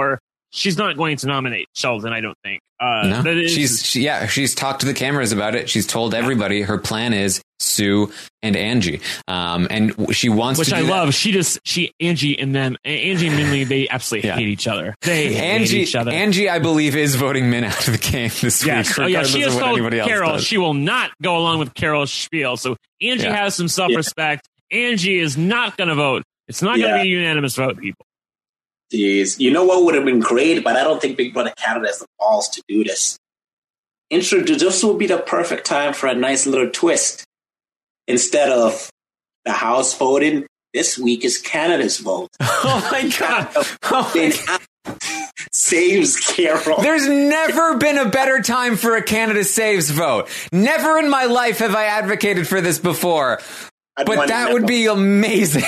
Speaker 5: she's not going to nominate Sheldon, I don't think. Uh,
Speaker 3: no,
Speaker 5: that is,
Speaker 3: she's she, yeah, she's talked to the cameras about it. She's told everybody her plan is Sue and Angie, um, and she wants
Speaker 5: which
Speaker 3: to.
Speaker 5: I
Speaker 3: do
Speaker 5: love.
Speaker 3: That.
Speaker 5: She just she Angie and them Angie and Minley. They absolutely
Speaker 3: Yeah.
Speaker 5: hate each other. They
Speaker 3: Angie,
Speaker 5: hate each other.
Speaker 3: Angie, I believe, is voting Min out of the game this
Speaker 5: Yes.
Speaker 3: week.
Speaker 5: Oh, yeah, she
Speaker 3: regardless
Speaker 5: has
Speaker 3: of what
Speaker 5: told
Speaker 3: anybody else
Speaker 5: Carol
Speaker 3: does.
Speaker 5: she will not go along with Carol's spiel. So Angie
Speaker 3: Yeah.
Speaker 5: has some self-respect. Angie is not going to vote. It's not going to
Speaker 4: Yeah.
Speaker 5: be a unanimous vote, people.
Speaker 4: Jeez. You know what would have been great, but I don't think Big Brother Canada has the balls to do this. Introduce this would be the perfect time for a nice little twist. Instead of the House voting, this week is Canada's vote.
Speaker 3: Oh my god! Oh my god.
Speaker 4: Saves Carol.
Speaker 3: There's never been a better time for a Canada Saves vote. Never in my life have I advocated for this before.
Speaker 4: I'd
Speaker 3: But
Speaker 4: want
Speaker 3: that
Speaker 4: to
Speaker 3: would
Speaker 4: know.
Speaker 3: be amazing.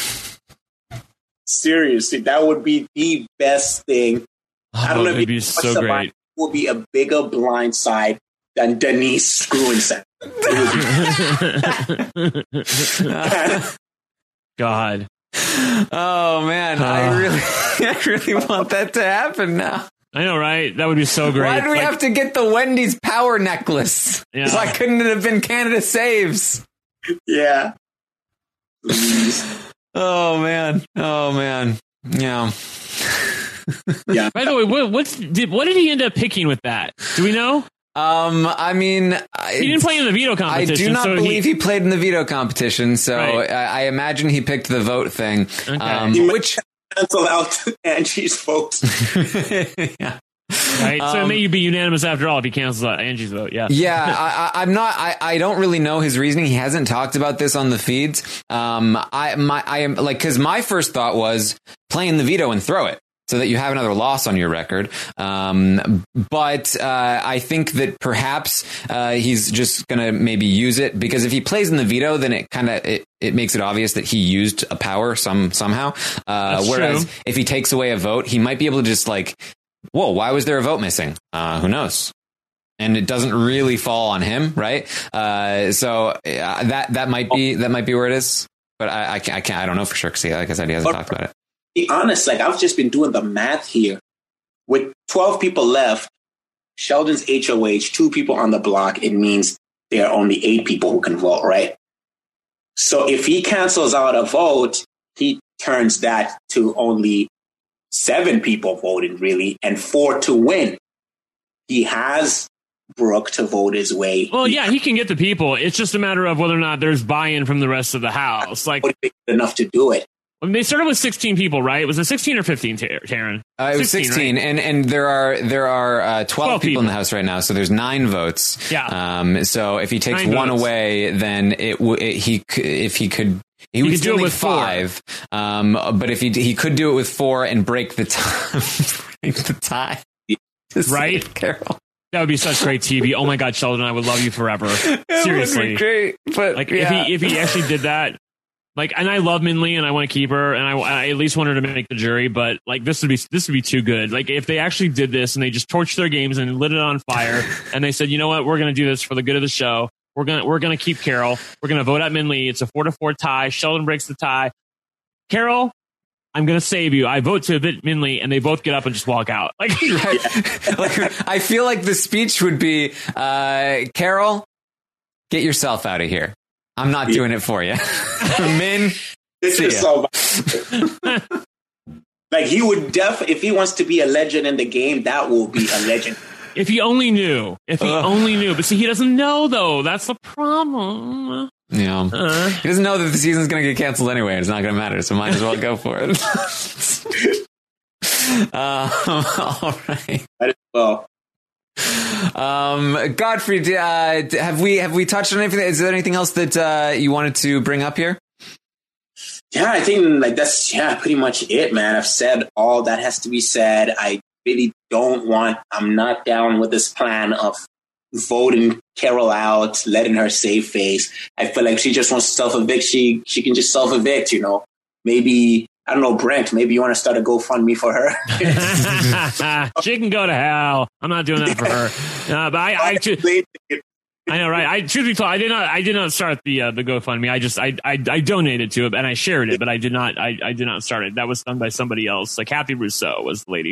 Speaker 4: Seriously, that would be the best thing. I don't
Speaker 5: Oh,
Speaker 4: know
Speaker 5: it'd
Speaker 4: if
Speaker 5: be
Speaker 4: you
Speaker 5: so
Speaker 4: watched
Speaker 5: great.
Speaker 4: It will be a bigger blindside than Denise screwing Seth.
Speaker 5: God.
Speaker 3: Oh man, I
Speaker 5: Uh.
Speaker 3: really, I really want that to happen now.
Speaker 5: I know, right? That would be so great.
Speaker 3: Why do we
Speaker 5: Like,
Speaker 3: have to get the Wendy's power necklace?
Speaker 5: Yeah.
Speaker 3: Why couldn't it have been Canada Saves?
Speaker 4: Yeah. Please.
Speaker 3: Oh man, oh man, yeah.
Speaker 4: Yeah.
Speaker 5: By the way, what, what's did what did he end up picking with that? Do we know?
Speaker 3: Um, I mean,
Speaker 5: He didn't play in the veto
Speaker 3: I
Speaker 5: competition.
Speaker 3: do not
Speaker 5: so
Speaker 3: believe he, played in the veto competition, so
Speaker 5: Right.
Speaker 3: I, I imagine he picked the vote thing.
Speaker 5: Okay.
Speaker 3: Um,
Speaker 4: He might
Speaker 3: which,
Speaker 4: cancel out Angie's vote.
Speaker 3: yeah.
Speaker 5: Right, so it
Speaker 3: Um,
Speaker 5: may be unanimous after all if he cancels out Angie's vote. Yeah,
Speaker 3: Yeah, I, I, I'm not. I, I don't really know his reasoning. He hasn't talked about this on the feeds. Um, I my I am like because my first thought was play in the veto and throw it so that you have another loss on your record. Um, but uh, I think that perhaps uh, he's just gonna maybe use it because if he plays in the veto, then it kind of it, it makes it obvious that he used a power some somehow. Uh,
Speaker 5: That's
Speaker 3: whereas
Speaker 5: true.
Speaker 3: if he takes away a vote, he might be able to just like. Whoa, why was there a vote missing? Uh, who knows? And it doesn't really fall on him, right? Uh, so uh, that that might be that might be where it is, but I, I can't I can't I don't know for sure because like I said he hasn't talked about it.
Speaker 4: Be honest, like I've just been doing the math here. With twelve people left, Sheldon's H O H, two people on the block, it means there are only eight people who can vote, right? So if he cancels out a vote, he turns that to only seven people voting, really, and four to win. He has Brooke to vote his way.
Speaker 5: Well, yeah, he can get the people. It's just a matter of whether or not there's buy-in from the rest of the house. Like
Speaker 4: enough to do it.
Speaker 5: When they started with sixteen people, right? Was it sixteen or fifteen, Tar- Taryn?
Speaker 3: Uh, it was sixteen,
Speaker 5: right?
Speaker 3: and and there are there are uh, twelve,
Speaker 5: twelve
Speaker 3: people,
Speaker 5: people
Speaker 3: in the house right now, so there's nine votes.
Speaker 5: Yeah.
Speaker 3: Um. So if he takes
Speaker 5: Nine
Speaker 3: one
Speaker 5: votes.
Speaker 3: away, then it, w- it he c- if he could. He, would
Speaker 5: could do
Speaker 3: still
Speaker 5: it
Speaker 3: need
Speaker 5: with four.
Speaker 3: five, um, but if he he could do it with four and break the tie, break the tie, to save
Speaker 5: Right?
Speaker 3: Carol.
Speaker 5: That would be such great T V. Oh my God, Sheldon, I would love you forever.
Speaker 3: It
Speaker 5: Seriously,
Speaker 3: would be great. But
Speaker 5: like
Speaker 3: yeah.
Speaker 5: if he if he actually did that, like, and I love Minley and I want to keep her, and I, I at least want her to make the jury. But like this would be this would be too good. Like if they actually did this and they just torched their games and lit it on fire, and they said, you know what, we're going to do this for the good of the show. We're gonna we're gonna keep Carol. We're gonna vote out Minley. It's a four to four tie. Sheldon breaks the tie. Carol, I'm gonna save you. I vote to evict Minley, and they both get up and just walk out. Like,
Speaker 3: like, I feel like the speech would be, uh, Carol, get yourself out of here. I'm not doing it for you. Min,
Speaker 4: This
Speaker 3: see
Speaker 4: is
Speaker 3: ya.
Speaker 4: so like he would def if he wants to be a legend in the game, that will be a legend.
Speaker 5: if he only knew. If he
Speaker 3: Ugh.
Speaker 5: only knew. But see, he doesn't know though. That's the problem.
Speaker 3: Yeah.
Speaker 5: Uh,
Speaker 3: He doesn't know that the season's going to get canceled anyway. And it's not going to matter. So might as well go for it. um, all right.
Speaker 4: Might as well.
Speaker 3: Um, Godfrey, d- uh, d- have we have we touched on anything? Is there anything else that uh, you wanted to bring up here?
Speaker 4: Yeah, I think like that's yeah, pretty much it, man. I've said all that has to be said. I really don't want. I'm not down with this plan of voting Carol out, letting her save face. I feel like she just wants to self evict. She she can just self evict. You know, maybe I don't know, Brent. Maybe you want to start a GoFundMe for her.
Speaker 5: she can go to hell. I'm not doing that for her. Uh, but I, I, I know, right? I truth be told, I did not. I did not start the uh, the GoFundMe. I just I, I I donated to it and I shared it, but I did not. I, I did not start it. That was done by somebody else. Like Kathy Rousseau was the lady who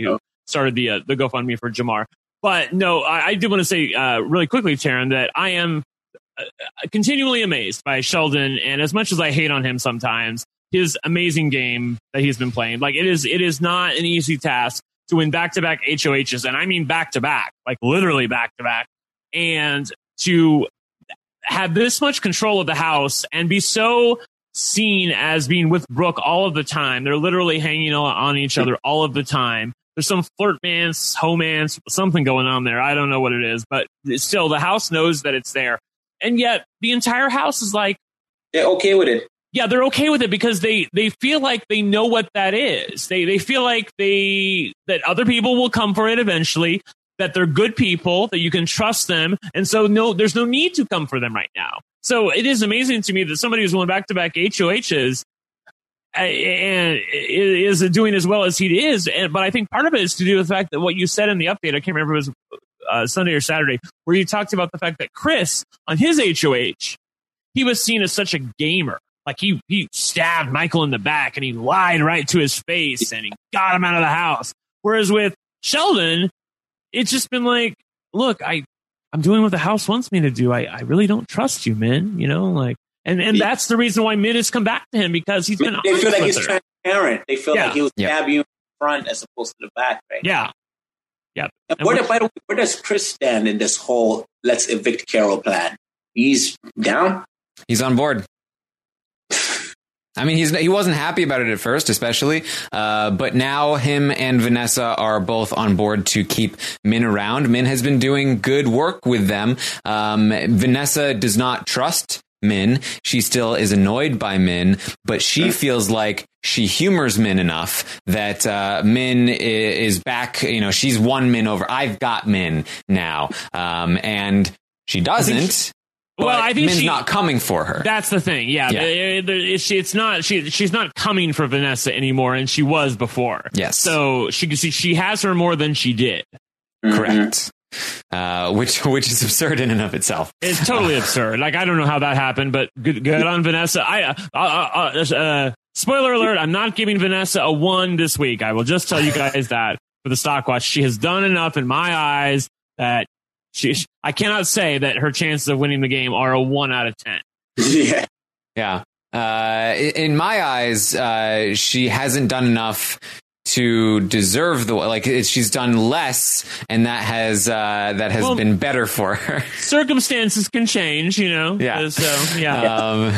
Speaker 5: started the uh, the GoFundMe for Jamar. But no, I, I do want to say uh, really quickly, Taryn, that I am uh, continually amazed by Sheldon, and as much as I hate on him sometimes, his amazing game that he's been playing. Like it is, it is not an easy task to win back-to-back H O Hs, and I mean back-to-back, like literally back-to-back, and to have this much control of the house and be so seen as being with Brooke all of the time. They're literally hanging on each other all of the time. There's some flirtmance, homance, something going on there. I don't know what it is, but still, the house knows that it's there. And yet, the entire house is like...
Speaker 4: They're okay with it.
Speaker 5: Yeah, they're okay with it because they, they feel like they know what that is. They they feel like they that other people will come for it eventually, that they're good people, that you can trust them. And so, no, there's no need to come for them right now. So it is amazing to me that somebody who's won back-to-back H O Hs and is doing as well as he is. And, but I think part of it is to do with the fact that what you said in the update, I can't remember if it was uh, Sunday or Saturday, where you talked about the fact that Chris, on his H O H, he was seen as such a gamer. Like he, he stabbed Michael in the back and he lied right to his face and he got him out of the house. Whereas with Sheldon, it's just been like, look, I, I'm doing what the house wants me to do. I, I really don't trust you, Min. You know, like, and, and that's the reason why Min has come back to him because he's been.
Speaker 4: They feel like he's
Speaker 5: her.
Speaker 4: transparent. They feel
Speaker 5: yeah.
Speaker 4: like he was
Speaker 3: yeah.
Speaker 4: stab you in the front as opposed to the back, right?
Speaker 5: Yeah. Yeah.
Speaker 4: And where, by the way, where does Chris stand in this whole let's evict Carol plan? He's down?
Speaker 3: He's on board. I mean, he's he wasn't happy about it at first, especially, uh, but now him and Vanessa are both on board to keep Min around. Min has been doing good work with them. Um, Vanessa does not trust Min. She still is annoyed by Min, but she feels like she humors Min enough that uh, Min is back. You know, she's won Min over. I've got Min now, um, and she doesn't. But
Speaker 5: well, I think
Speaker 3: Min's
Speaker 5: she,
Speaker 3: not coming for her.
Speaker 5: That's the thing. Yeah,
Speaker 3: yeah.
Speaker 5: The, the, it's, it's not. She she's not coming for Vanessa anymore, and she was before.
Speaker 3: Yes.
Speaker 5: So she she she has her more than she did.
Speaker 3: Correct. Uh, which which is absurd in and of itself.
Speaker 5: It's totally absurd. Like I don't know how that happened, but good good on Vanessa. I uh, uh, uh, uh, spoiler alert: I'm not giving Vanessa a one this week. I will just tell you guys that for the stock watch, she has done enough in my eyes that. She, I cannot say that her chances of winning the game are a one out of ten.
Speaker 4: Yeah.
Speaker 3: Yeah. Uh, in my eyes, uh, she hasn't done enough to deserve the, like, she's done less, and that has, uh, that has well, been better for her.
Speaker 5: Circumstances can change, you know?
Speaker 3: Yeah.
Speaker 5: So, yeah.
Speaker 3: Um,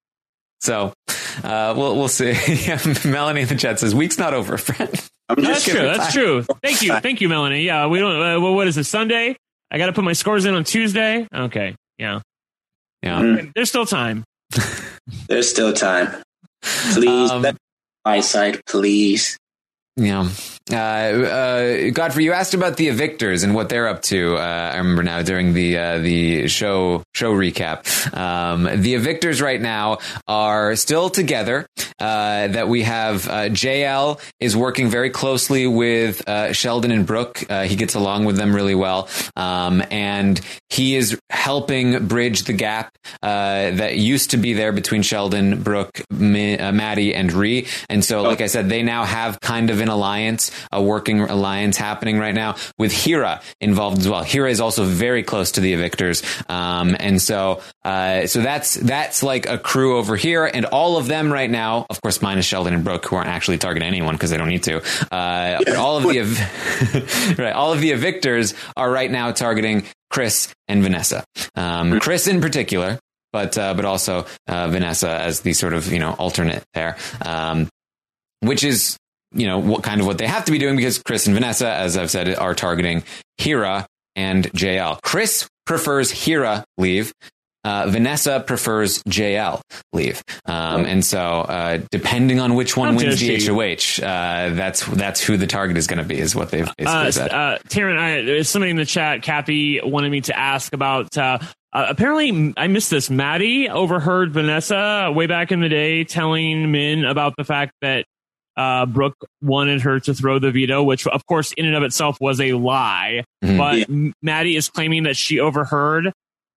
Speaker 3: so, uh, we'll, we'll see. Yeah, Melanie in the chat says, week's not over, friend.
Speaker 5: That's true. That's true. Thank you. Thank you, Melanie. Yeah. We don't, uh, well, what is it, Sunday? I got to put my scores in on Tuesday. Okay. Yeah.
Speaker 3: Yeah.
Speaker 5: Mm. There's still time.
Speaker 4: There's still time. Please, um, my side, please.
Speaker 3: Yeah. Uh, uh, Godfrey, you asked about the Evictors and what they're up to. Uh, I remember now during the uh, the show show recap. Um, the Evictors right now are still together. Uh, that we have uh, J L is working very closely with uh, Sheldon and Brooke. Uh, he gets along with them really well, um, and he is helping bridge the gap uh, that used to be there between Sheldon, Brooke, Mi- uh, Maddie, and Ree. And so, like I said, they now have kind of an alliance, a working alliance happening right now with Hira involved as well. Hira is also very close to the Evictors. Um, and so, uh, so that's, that's like a crew over here, and all of them right now, of course, minus Sheldon and Brooke, who aren't actually targeting anyone because they don't need to. Uh, but all of the, ev- right, all of the Evictors are right now targeting Chris and Vanessa. Um, Chris in particular, but, uh, but also, uh, Vanessa as the sort of, you know, alternate there. Um, which is, you know, what kind of what they have to be doing, because Chris and Vanessa, as I've said, are targeting Hira and J L. Chris prefers Hira leave. Uh, Vanessa prefers J L leave. Um, and so, uh, depending on which one
Speaker 5: How
Speaker 3: wins the
Speaker 5: she?
Speaker 3: H O H, uh, that's, that's who the target is going to be, is what they've basically
Speaker 5: uh,
Speaker 3: said.
Speaker 5: Uh, Taryn, I, there's somebody in the chat, Kathy, wanted me to ask about, uh, uh, apparently I missed this. Maddie overheard Vanessa way back in the day telling Min about the fact that Uh, Brooke wanted her to throw the veto, which of course in and of itself was a lie. Mm-hmm. But yeah. Maddie is claiming that she overheard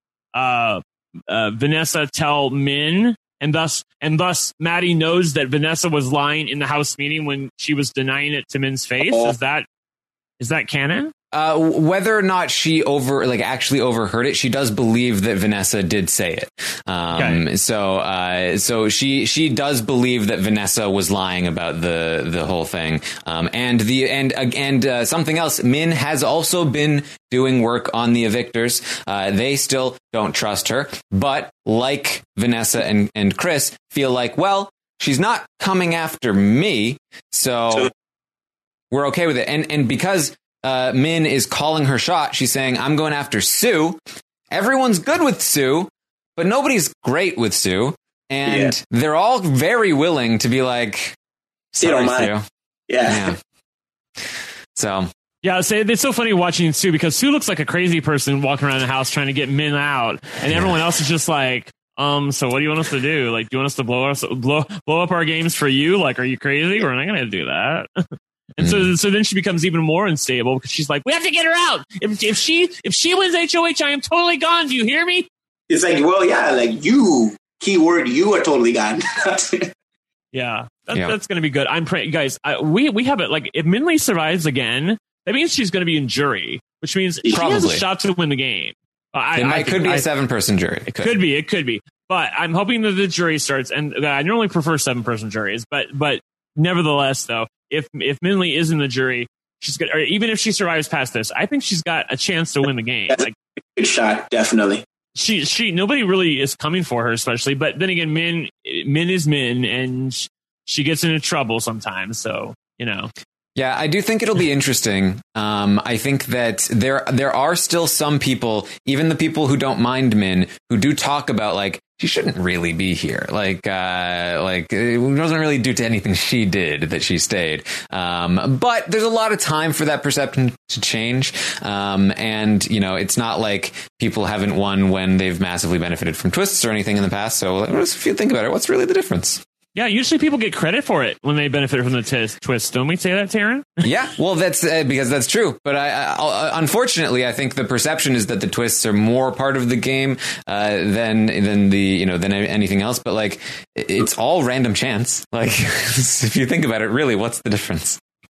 Speaker 5: uh, uh, Vanessa tell Min, and thus and thus Maddie knows that Vanessa was lying in the house meeting when she was denying it to Min's face. Oh. Is that Is that canon?
Speaker 3: Uh, whether or not she over like actually overheard it, she does believe that Vanessa did say it. Um, okay. So, uh, so she she does believe that Vanessa was lying about the the whole thing. Um, and the and and uh, something else. Min has also been doing work on the evictors. Uh, they still don't trust her, but like Vanessa and and Chris, feel like, well, she's not coming after me, so we're okay with it. And and because Uh, Min is calling her shot. She's saying, I'm going after Sue. Everyone's good with Sue, but nobody's great with Sue. And yeah. they're all very willing to be like, sorry, Sue.
Speaker 4: Yeah.
Speaker 3: yeah. So.
Speaker 5: Yeah, so it's so funny watching Sue because Sue looks like a crazy person walking around the house trying to get Min out. And everyone yeah. else is just like, um, so what do you want us to do? Like, do you want us to blow us, blow, blow up our games for you? Like, are you crazy? We're not going to do that. And so, so then she becomes even more unstable because she's like, "We have to get her out. If, if she, if she wins H O H, I am totally gone. Do you hear me?"
Speaker 4: It's like, well, yeah, like you, keyword, you are totally gone.
Speaker 5: yeah, that, yeah, that's going to be good. I'm praying, guys. I, we we have it. Like, if Minley survives again, that means she's going to be in jury, which means Probably. she has a shot to win the game. Uh, I,
Speaker 3: it might,
Speaker 5: I
Speaker 3: could be
Speaker 5: I,
Speaker 3: a seven-person jury.
Speaker 5: It could. could be. It could be. But I'm hoping that the jury starts, and I normally prefer seven-person juries, but but nevertheless, though. If if Minley is in the jury, she's good. Or even if she survives past this, I think she's got a chance to win the game.
Speaker 4: That's
Speaker 5: like,
Speaker 4: a good shot, definitely.
Speaker 5: She she nobody really is coming for her, especially. But then again, Min Min is Min, and she gets into trouble sometimes. So you know.
Speaker 3: Yeah, I do think it'll be interesting. Um, I think that there there are still some people, even the people who don't mind Min, who do talk about like she shouldn't really be here. Like, uh, like it doesn't really do to anything she did that she stayed. Um, but there's a lot of time for that perception to change. Um, and you know, it's not like people haven't won when they've massively benefited from twists or anything in the past. So if you think about it, what's really the difference?
Speaker 5: Yeah, usually people get credit for it when they benefit from the t- twist. Don't we say that, Taryn?
Speaker 3: Yeah, well, that's uh, because that's true. But I, I, unfortunately, I think the perception is that the twists are more part of the game uh, than than the you know than anything else. But like, it's all random chance. Like, if you think about it, really, what's the difference?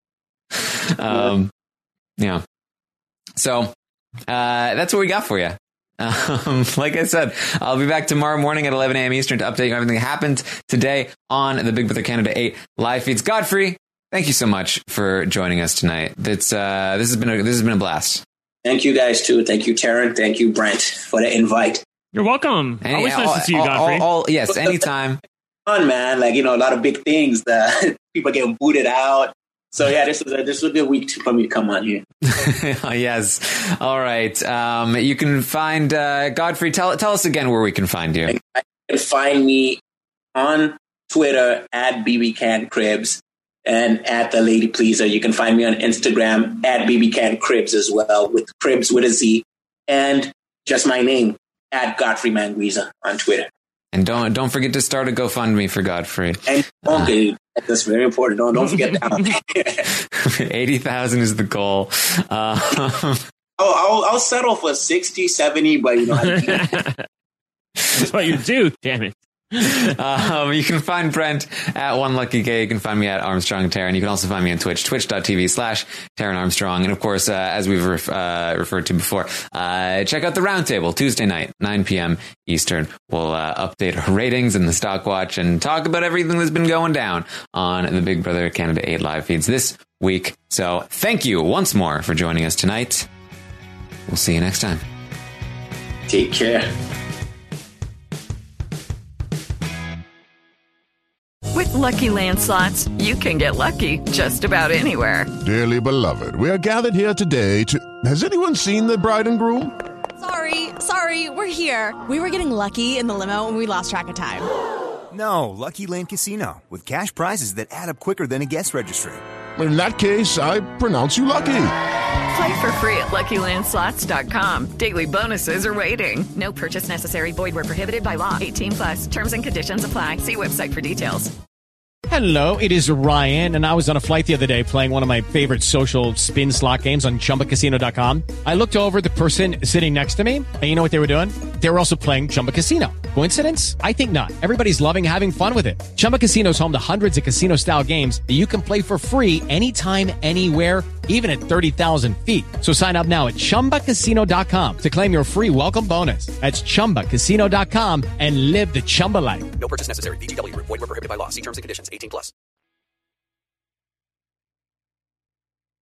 Speaker 3: Um, yeah. So uh, that's what we got for you. Um, like I said, I'll be back tomorrow morning at eleven a.m. Eastern to update you on everything that happened today on the Big Brother Canada eight live feeds. Godfrey, thank you so much for joining us tonight. It's, uh, this has been a, this has been a blast.
Speaker 4: Thank you guys too. Thank you, Taryn. Thank you, Brent, for the invite.
Speaker 5: You're welcome.
Speaker 3: Any,
Speaker 5: Always nice
Speaker 3: all,
Speaker 5: to see you,
Speaker 3: all,
Speaker 5: Godfrey.
Speaker 3: All, all, yes, anytime.
Speaker 4: Fun, man. Like, you know, a lot of big things that people getting booted out. So yeah, this was a, this was a good week for me to come on here.
Speaker 3: Yes. All right. Um, you can find uh, Godfrey. Tell tell us again where we can find you.
Speaker 4: You can find me on Twitter at B B Can Cribs and at the Lady Pleaser. You can find me on Instagram at B B Can Cribs as well, with Cribs with a Z, and just my name at Godfrey Manguiza on Twitter.
Speaker 3: And don't don't forget to start a GoFundMe for Godfrey.
Speaker 4: And okay, uh, that's very important. Don't don't forget that.
Speaker 3: Eighty thousand is the goal. Uh,
Speaker 4: oh, I'll I'll settle for sixty, seventy, but you know.
Speaker 5: That's what you do. Damn it.
Speaker 3: um, you can find Brent at One Lucky Gay. You can find me at Armstrong Taryn. You can also find me on Twitch, twitch.tv slash Taryn Armstrong. And of course, uh, as we've ref- uh, referred to before, uh, check out the Roundtable Tuesday night, nine p.m. Eastern. We'll uh, update our ratings and the stock watch and talk about everything that's been going down on the Big Brother Canada eight live feeds this week. So thank you once more for joining us tonight. We'll see you next time.
Speaker 4: Take care.
Speaker 8: With Lucky Land Slots, you can get lucky just about anywhere.
Speaker 9: Dearly beloved, we are gathered here today to... Has anyone seen the bride and groom?
Speaker 10: Sorry, sorry, we're here. We were getting lucky in the limo and we lost track of time.
Speaker 11: No, Lucky Land Casino, with cash prizes that add up quicker than a guest registry.
Speaker 9: In that case, I pronounce you lucky.
Speaker 8: Play for free at Lucky Land Slots dot com. Daily bonuses are waiting. No purchase necessary. Void where prohibited by law. eighteen plus. Terms and conditions apply. See website for details.
Speaker 1: Hello, it is Ryan, and I was on a flight the other day playing one of my favorite social spin slot games on Chumba Casino dot com. I looked over at the person sitting next to me, and you know what they were doing? They were also playing Chumba Casino. Coincidence? I think not. Everybody's loving having fun with it. Chumba Casino is home to hundreds of casino-style games that you can play for free anytime, anywhere, even at thirty thousand feet. So sign up now at chumba casino dot com to claim your free welcome bonus. That's chumba casino dot com and live the Chumba life.
Speaker 2: No purchase necessary. V G W. Void where prohibited by law. See terms and conditions. eighteen plus.